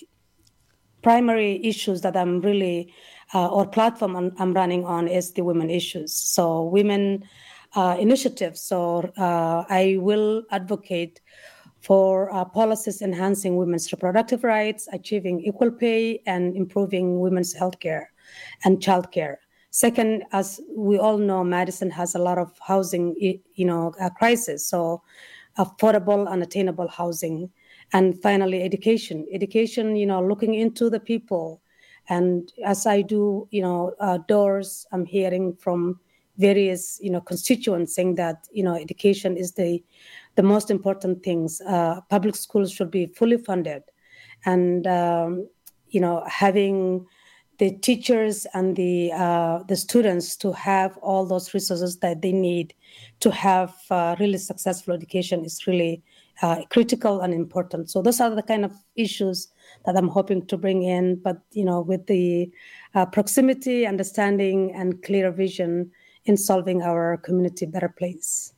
primary issues that I'm really, uh, or platform I'm, I'm running on is the women issues. So women uh, initiatives. So uh, I will advocate for uh, policies enhancing women's reproductive rights, achieving equal pay, and improving women's healthcare and childcare. Second, as we all know, Madison has a lot of housing, you know, uh, crisis. So affordable and attainable housing. And finally, education. Education, you know, looking into the people. And as I do, you know, uh, doors, I'm hearing from various, you know, constituents saying that, you know, education is the the most important things. Uh, public schools should be fully funded, and um, you know, having the teachers and the uh, the students to have all those resources that they need to have uh, really successful education is really uh, critical and important. So those are the kind of issues that I'm hoping to bring in, but you know, with the uh, proximity, understanding, and clear vision in solving our community better place.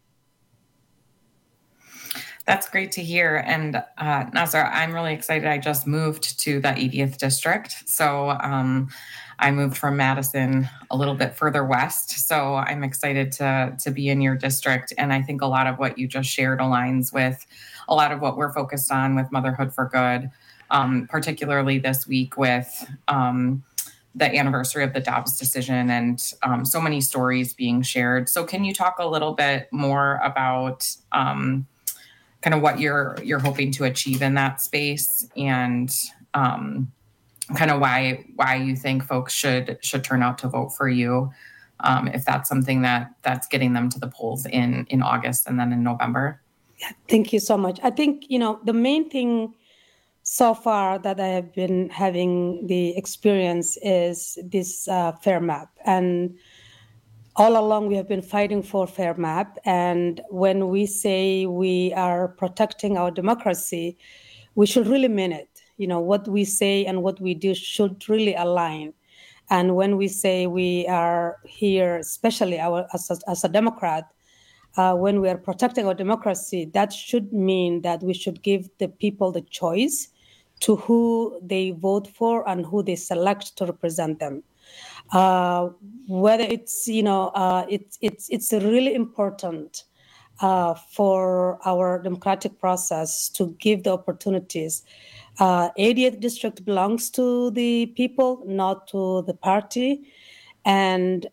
That's great to hear. And uh, Nasra, I'm really excited. I just moved to the eightieth district. So um, I moved from Madison a little bit further west. So I'm excited to, to be in your district. And I think a lot of what you just shared aligns with a lot of what we're focused on with Motherhood for Good, um, particularly this week with um, the anniversary of the Dobbs decision and um, so many stories being shared. So can you talk a little bit more about um, kind of what you're you're hoping to achieve in that space, and um, kind of why why you think folks should should turn out to vote for you, um, if that's something that that's getting them to the polls in in August and then in November? Yeah, thank you so much. I think, you know, the main thing so far that I have been having the experience is this uh, FAIR map. And all along, we have been fighting for FAIR map. And when we say we are protecting our democracy, we should really mean it. You know, what we say and what we do should really align. And when we say we are here, especially our, as, a, as a Democrat, uh, when we are protecting our democracy, that should mean that we should give the people the choice to who they vote for and who they select to represent them. Uh, whether it's, you know, uh, it's it's it's really important uh, for our democratic process to give the opportunities. Uh, eightieth district belongs to the people, not to the party. And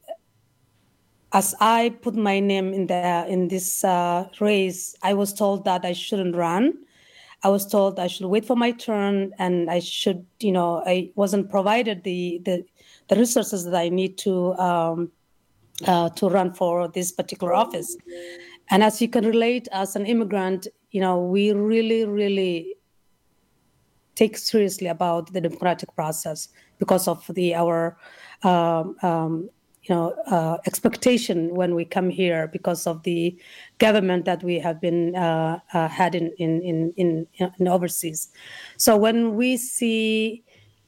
as I put my name in the in this uh, race, I was told that I shouldn't run. I was told I should wait for my turn, and I should, you know, I wasn't provided the the, the resources that I need to um, uh, to run for this particular office. And as you can relate, as an immigrant, you know, we really, really take seriously about the democratic process because of the our um, um, you know, uh, expectation when we come here because of the government that we have been uh, uh, had in, in, in, in, in overseas. So when we see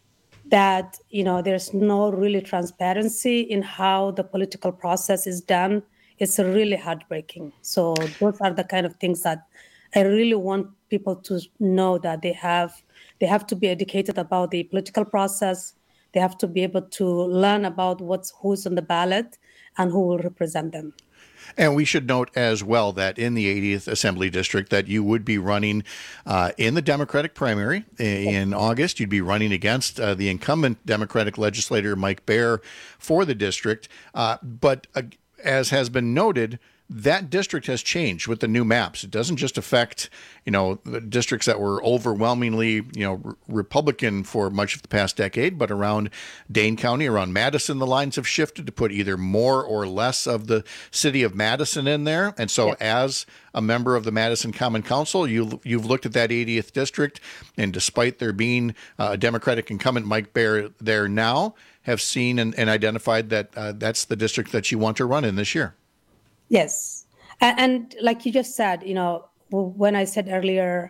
that, you know, there's no really transparency in how the political process is done, it's really heartbreaking. So those are the kind of things that I really want people to know, that they have, they have to be educated about the political process. They have to be able to learn about what's who's on the ballot and who will represent them. And we should note as well that in the eightieth Assembly District that you would be running uh, in the Democratic primary in yes. August. You'd be running against uh, the incumbent Democratic legislator Mike Bair for the district. Uh, but uh, as has been noted, that district has changed with the new maps. It doesn't just affect, you know, the districts that were overwhelmingly, you know, re- Republican for much of the past decade, but around Dane County, around Madison, the lines have shifted to put either more or less of the city of Madison in there. And so, yeah. as a member of the Madison Common Council, you you've looked at that eightieth district, and despite there being uh, a Democratic incumbent, Mike Bair, there now, have seen and, and identified that uh, that's the district that you want to run in this year. Yes. And, and like you just said, you know, when I said earlier,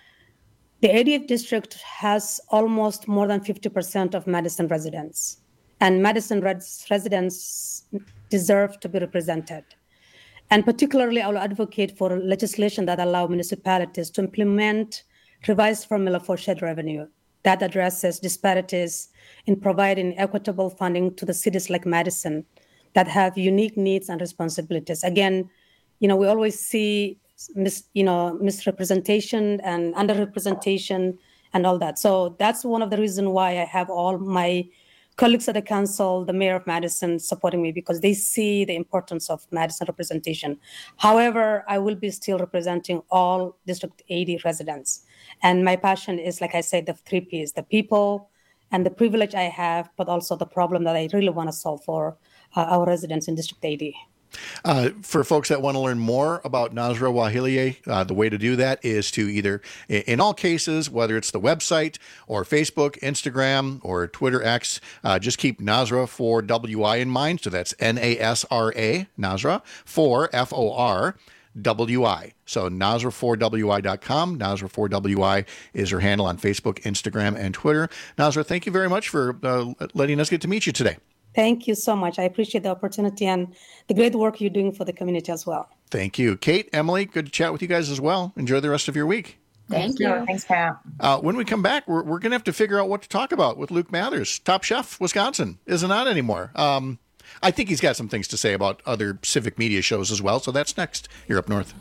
the eightieth district has almost more than fifty percent of Madison residents. And Madison res- residents deserve to be represented. And particularly, I will advocate for legislation that allow municipalities to implement revised formula for shared revenue that addresses disparities in providing equitable funding to the cities like Madison that have unique needs and responsibilities. Again, you know, we always see mis, you know, misrepresentation and underrepresentation and all that. So that's one of the reasons why I have all my colleagues at the council, the mayor of Madison supporting me, because they see the importance of Madison representation. However, I will be still representing all District eighty residents. And my passion is, like I said, the three Ps, the people and the privilege I have, but also the problem that I really want to solve for uh, our residents in District eighty. Uh, for folks that want to learn more about Nasra Wahilieh, uh, the way to do that is to either, in all cases, whether it's the website or Facebook, Instagram, or Twitter X, uh, just keep Nasra for W I in mind. So that's N A S R A, Nasra, for F O R, W I. So Nasra four W I dot com. Nasra four W I is her handle on Facebook, Instagram, and Twitter. Nasra, thank you very much for uh, letting us get to meet you today. Thank you so much. I appreciate the opportunity and the great work you're doing for the community as well. Thank you. Kate, Emily, good to chat with you guys as well. Enjoy the rest of your week. Thank you. Thanks, Pat. Uh, when we come back, we're, we're going to have to figure out what to talk about with Luke Mathers. Top Chef Wisconsin isn't on anymore. Um, I think he's got some things to say about other civic media shows as well. So that's next here up north.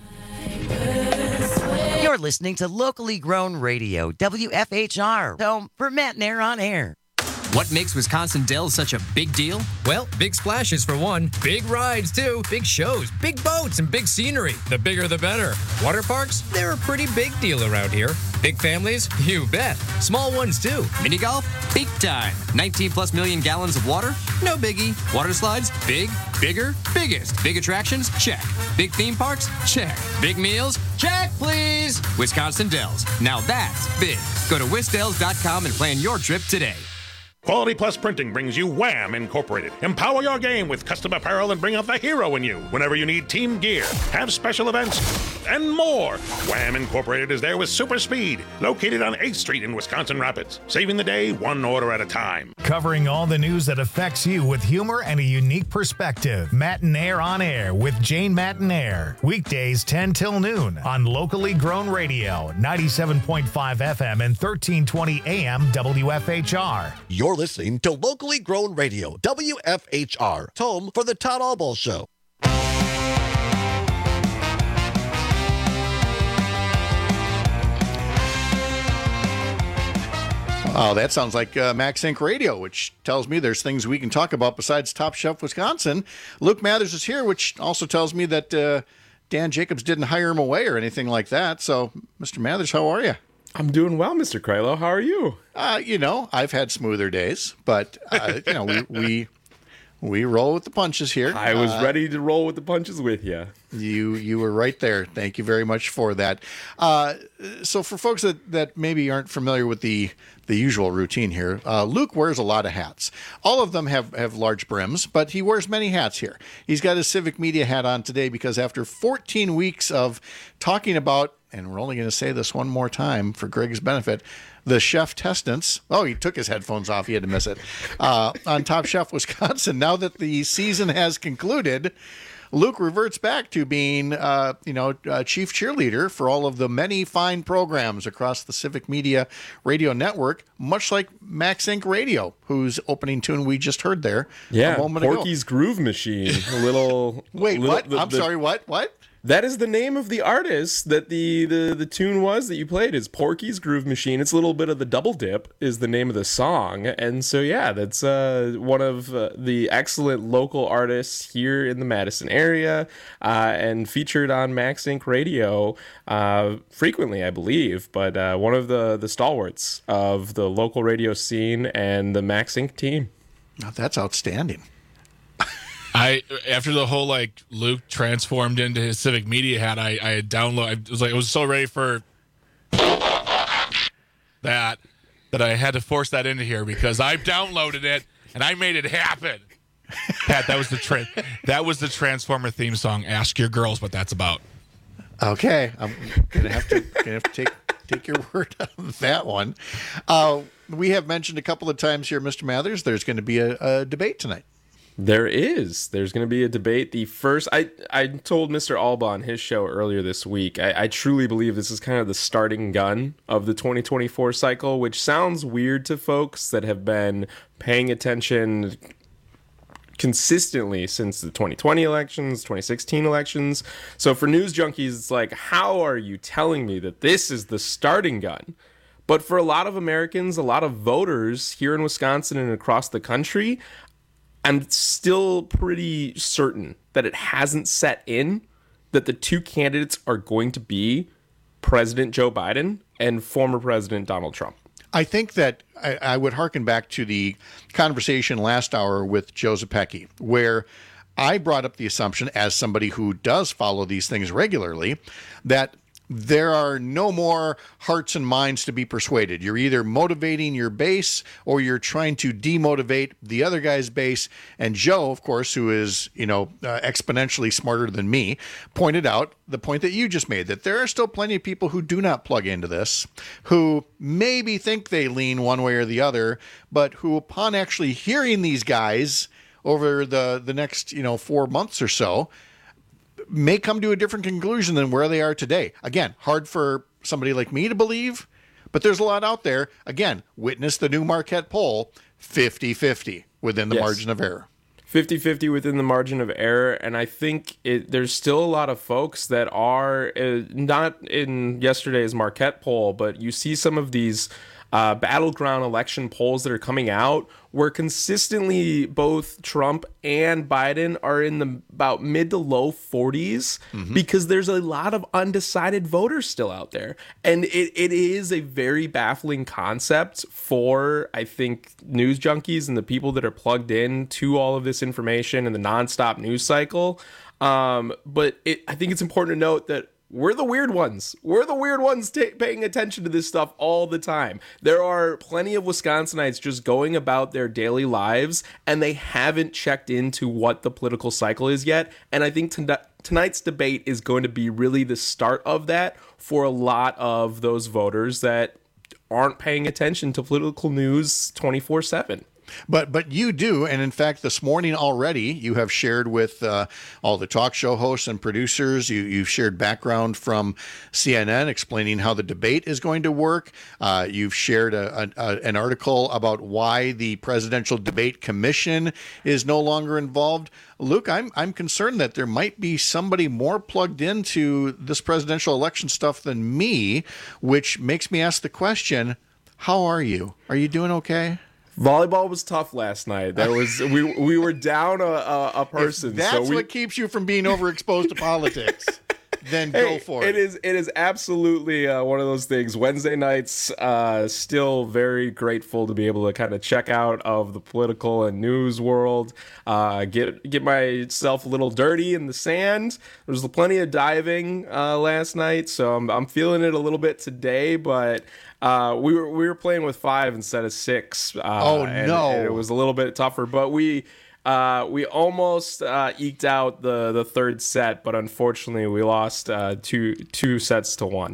You're listening to locally grown radio, W F H R, home for Matt and Air on Air. What makes Wisconsin Dells such a big deal? Well, big splashes for one, big rides too, big shows, big boats, and big scenery. The bigger the better. Water parks? They're a pretty big deal around here. Big families? You bet. Small ones too. Mini golf? Big time. nineteen plus million gallons of water? No biggie. Water slides? Big, bigger, biggest. Big attractions? Check. Big theme parks? Check. Big meals? Check, please. Wisconsin Dells. Now that's big. Go to wisdells dot com and plan your trip today. Quality Plus Printing brings you Wham! Incorporated. Empower your game with custom apparel and bring out the hero in you whenever you need team gear, have special events, and more. Wham! Incorporated is there with super speed, located on eighth Street in Wisconsin Rapids, saving the day one order at a time. Covering all the news that affects you with humor and a unique perspective. Matt and Air on Air with Jane Matt and Air. Weekdays ten till noon on locally grown radio, ninety-seven point five F M and thirteen twenty A M W F H R. You're listening to locally grown radio, W F H R, home for the Todd Albaugh Show. Oh, that sounds like uh, Max Inc Radio, which tells me there's things we can talk about besides Top Chef Wisconsin. Luke Mathers is here, which also tells me that uh, Dan Jacobs didn't hire him away or anything like that. So, Mister Mathers, how are you? I'm doing well, Mister Krylo. How are you? Uh, you know, I've had smoother days, but uh, you know, we, we we roll with the punches here. I was uh, ready to roll with the punches with you. You you were right there. Thank you very much for that. Uh, so for folks that, that maybe aren't familiar with the the usual routine here, uh, Luke wears a lot of hats. All of them have, have large brims, but he wears many hats here. He's got his civic media hat on today because after fourteen weeks of talking about, and we're only going to say this one more time for Greg's benefit, the Chef Testance. Oh, he took his headphones off. He had to miss it. Uh, on Top Chef Wisconsin. Now that the season has concluded, Luke reverts back to being, uh, you know, uh, chief cheerleader for all of the many fine programs across the Civic Media Radio Network, much like Max Inc Radio, whose opening tune we just heard there yeah, a moment Porky's ago. Groove Machine. A little. Wait, little, what? The, I'm the, sorry, what? What? That is the name of the artist that the, the, the tune was that you played is Porky's Groove Machine. It's a little bit of the double dip is the name of the song. And so, yeah, that's uh, one of uh, the excellent local artists here in the Madison area uh, and featured on Max Inc Radio uh, frequently, I believe. But uh, one of the, the stalwarts of the local radio scene and the Max Inc team. Oh, that's outstanding. I after the whole like Luke transformed into his civic media hat, I I had download. I was like I was so ready for that that I had to force that into here because I downloaded it and I made it happen. Pat, that was the tra- that was the Transformer theme song. Ask your girls what that's about. Okay, I'm gonna have to gonna have to take take your word on that one. Uh, we have mentioned a couple of times here, Mister Mathers. There's going to be a, a debate tonight. There is. There's going to be a debate. The first, I, I told Mister Albaugh on his show earlier this week, I, I truly believe this is kind of the starting gun of the twenty twenty-four cycle, which sounds weird to folks that have been paying attention consistently since the twenty twenty elections, twenty sixteen elections. So for news junkies, it's like, how are you telling me that this is the starting gun? But for a lot of Americans, a lot of voters here in Wisconsin and across the country, I'm still pretty certain that it hasn't set in that the two candidates are going to be President Joe Biden and former President Donald Trump. I think that I, I would hearken back to the conversation last hour with Joe Zepecki, where I brought up the assumption, as somebody who does follow these things regularly, that there are no more hearts and minds to be persuaded. You're either motivating your base or you're trying to demotivate the other guy's base. And Joe, of course, who is, you know, uh, exponentially smarter than me, pointed out the point that you just made, that there are still plenty of people who do not plug into this, who maybe think they lean one way or the other, but who, upon actually hearing these guys over the, the next, you know, four months or so, may come to a different conclusion than where they are today. Again, hard for somebody like me to believe, but there's a lot out there. Again, witness the new Marquette poll, fifty-fifty within the Yes. margin of error. fifty-fifty within the margin of error, and I think it, there's still a lot of folks that are uh, not in yesterday's Marquette poll, but you see some of these uh, battleground election polls that are coming out where consistently both Trump and Biden are in the about mid to low forties mm-hmm. because there's a lot of undecided voters still out there. And it, it is a very baffling concept for, I think, news junkies and the people that are plugged in to all of this information and the nonstop news cycle. Um, but it, I think it's important to note that we're the weird ones. We're the weird ones t- paying attention to this stuff all the time. There are plenty of Wisconsinites just going about their daily lives, and they haven't checked into what the political cycle is yet. And I think t- tonight's debate is going to be really the start of that for a lot of those voters that aren't paying attention to political news twenty-four seven. But but you do, and in fact, this morning already, you have shared with uh, all the talk show hosts and producers. You, you've shared background from C N N explaining how the debate is going to work. Uh, you've shared a, a, a, an article about why the Presidential Debate Commission is no longer involved. Luke, I'm I'm concerned that there might be somebody more plugged into this presidential election stuff than me, which makes me ask the question: how are you? Are you doing okay? Volleyball was tough last night. There was we we were down a, a, a person. If that's so we, what keeps you from being overexposed to politics. Then hey, go for it. it. It is it is absolutely uh, one of those things. Wednesday nights, uh, still very grateful to be able to kind of check out of the political and news world. Uh, get get myself a little dirty in the sand. There was plenty of diving uh, last night, so I'm I'm feeling it a little bit today, but. Uh, we were we were playing with five instead of six. Uh, oh and, no! And it was a little bit tougher, but we uh, we almost uh, eked out the, the third set, but unfortunately we lost uh, two two sets to one.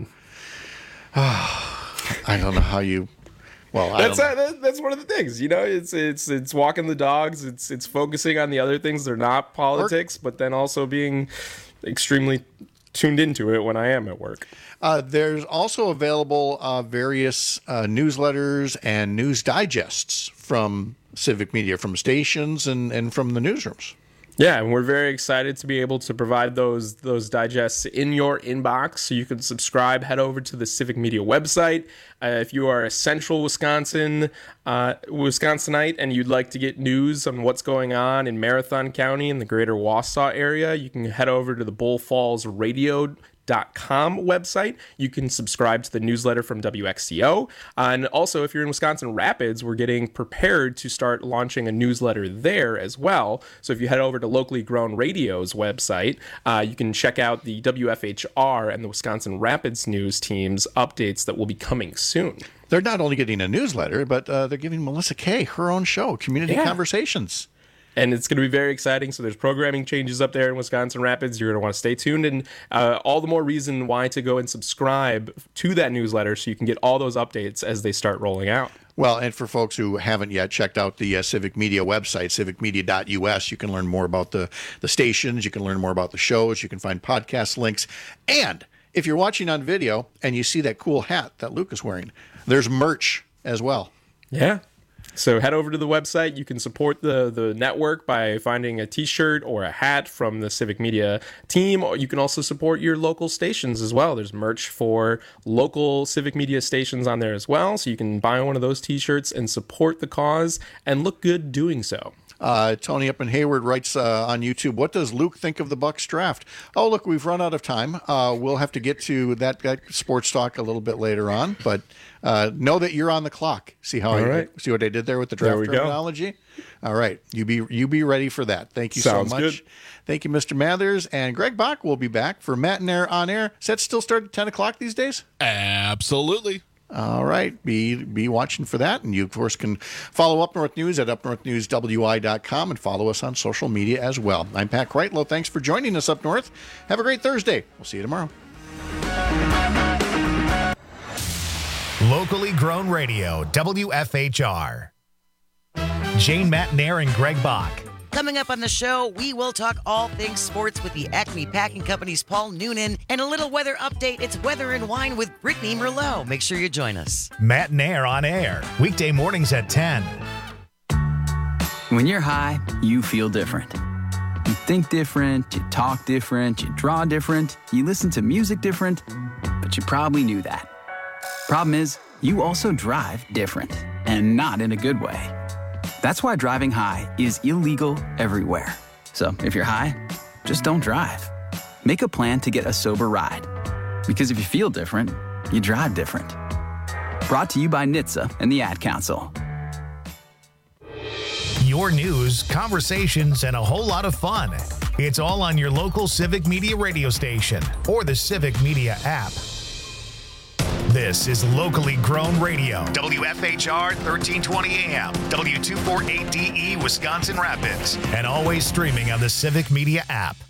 I don't know how you. Well, I that's don't know. uh, that's one of the things, you know. It's it's it's walking the dogs. It's it's focusing on the other things. They're not politics, but then also being extremely tuned into it when I am at work. Uh, there's also available uh, various uh, newsletters and news digests from Civic Media, from stations and, and from the newsrooms. Yeah, and we're very excited to be able to provide those those digests in your inbox, so you can subscribe. Head over to the Civic Media website. Uh, if you are a Central Wisconsin uh, Wisconsinite and you'd like to get news on what's going on in Marathon County and the greater Wausau area, you can head over to the Bull Falls Radio dot com website. You can subscribe to the newsletter from W X C O. Uh, and also, if you're in Wisconsin Rapids, we're getting prepared to start launching a newsletter there as well. So if you head over to Locally Grown Radio's website, uh, you can check out the W F H R and the Wisconsin Rapids news teams updates that will be coming soon. They're not only getting a newsletter, but uh, they're giving Melissa Kay her own show, Community Yeah. Conversations. And it's going to be very exciting. So there's programming changes up there in Wisconsin Rapids. You're going to want to stay tuned. And uh, all the more reason why to go and subscribe to that newsletter so you can get all those updates as they start rolling out. Well, and for folks who haven't yet checked out the uh, Civic Media website, civic media dot U S, you can learn more about the, the stations. You can learn more about the shows. You can find podcast links. And if you're watching on video and you see that cool hat that Luke is wearing, there's merch as well. Yeah. So head over to the website. You can support the, the network by finding a t-shirt or a hat from the Civic Media team. Or you can also support your local stations as well. There's merch for local Civic Media stations on there as well. So you can buy one of those t-shirts and support the cause and look good doing so. Uh, Tony up in Hayward writes uh, on YouTube, what does Luke think of the Bucks draft? Oh, look, we've run out of time. Uh, we'll have to get to that, that sports talk a little bit later on, but uh, know that you're on the clock. See how All I right. see what I did there with the draft There we go. terminology? All right. You be you be ready for that. Thank you Sounds so much. good. Thank you, Mister Mathers. And Greg Bach will be back for Matt and Air on Air. Does that still start at ten o'clock these days? Absolutely. All right. Be be watching for that. And you, of course, can follow Up North News at up north news w i dot com and follow us on social media as well. I'm Pat Kreitlow. Thanks for joining us up north. Have a great Thursday. We'll see you tomorrow. Locally grown radio, W F H R. Jane Matnair and Greg Bach. Coming up on the show, we will talk all things sports with the Acme Packing Company's Paul Noonan and a little weather update. It's Weather and Wine with Brittany Merlot. Make sure you join us. Matt and Air on air, weekday mornings at ten. When you're high, you feel different. You think different, you talk different, you draw different, you listen to music different, but you probably knew that. Problem is, you also drive different, and not in a good way. That's why driving high is illegal everywhere. So if you're high, just don't drive. Make a plan to get a sober ride. Because if you feel different, you drive different. Brought to you by N H T S A and the Ad Council. Your news, conversations, and a whole lot of fun. It's all on your local Civic Media radio station or the Civic Media app. This is locally grown radio. W F H R thirteen twenty A M, W two forty-eight D E, Wisconsin Rapids, and always streaming on the Civic Media app.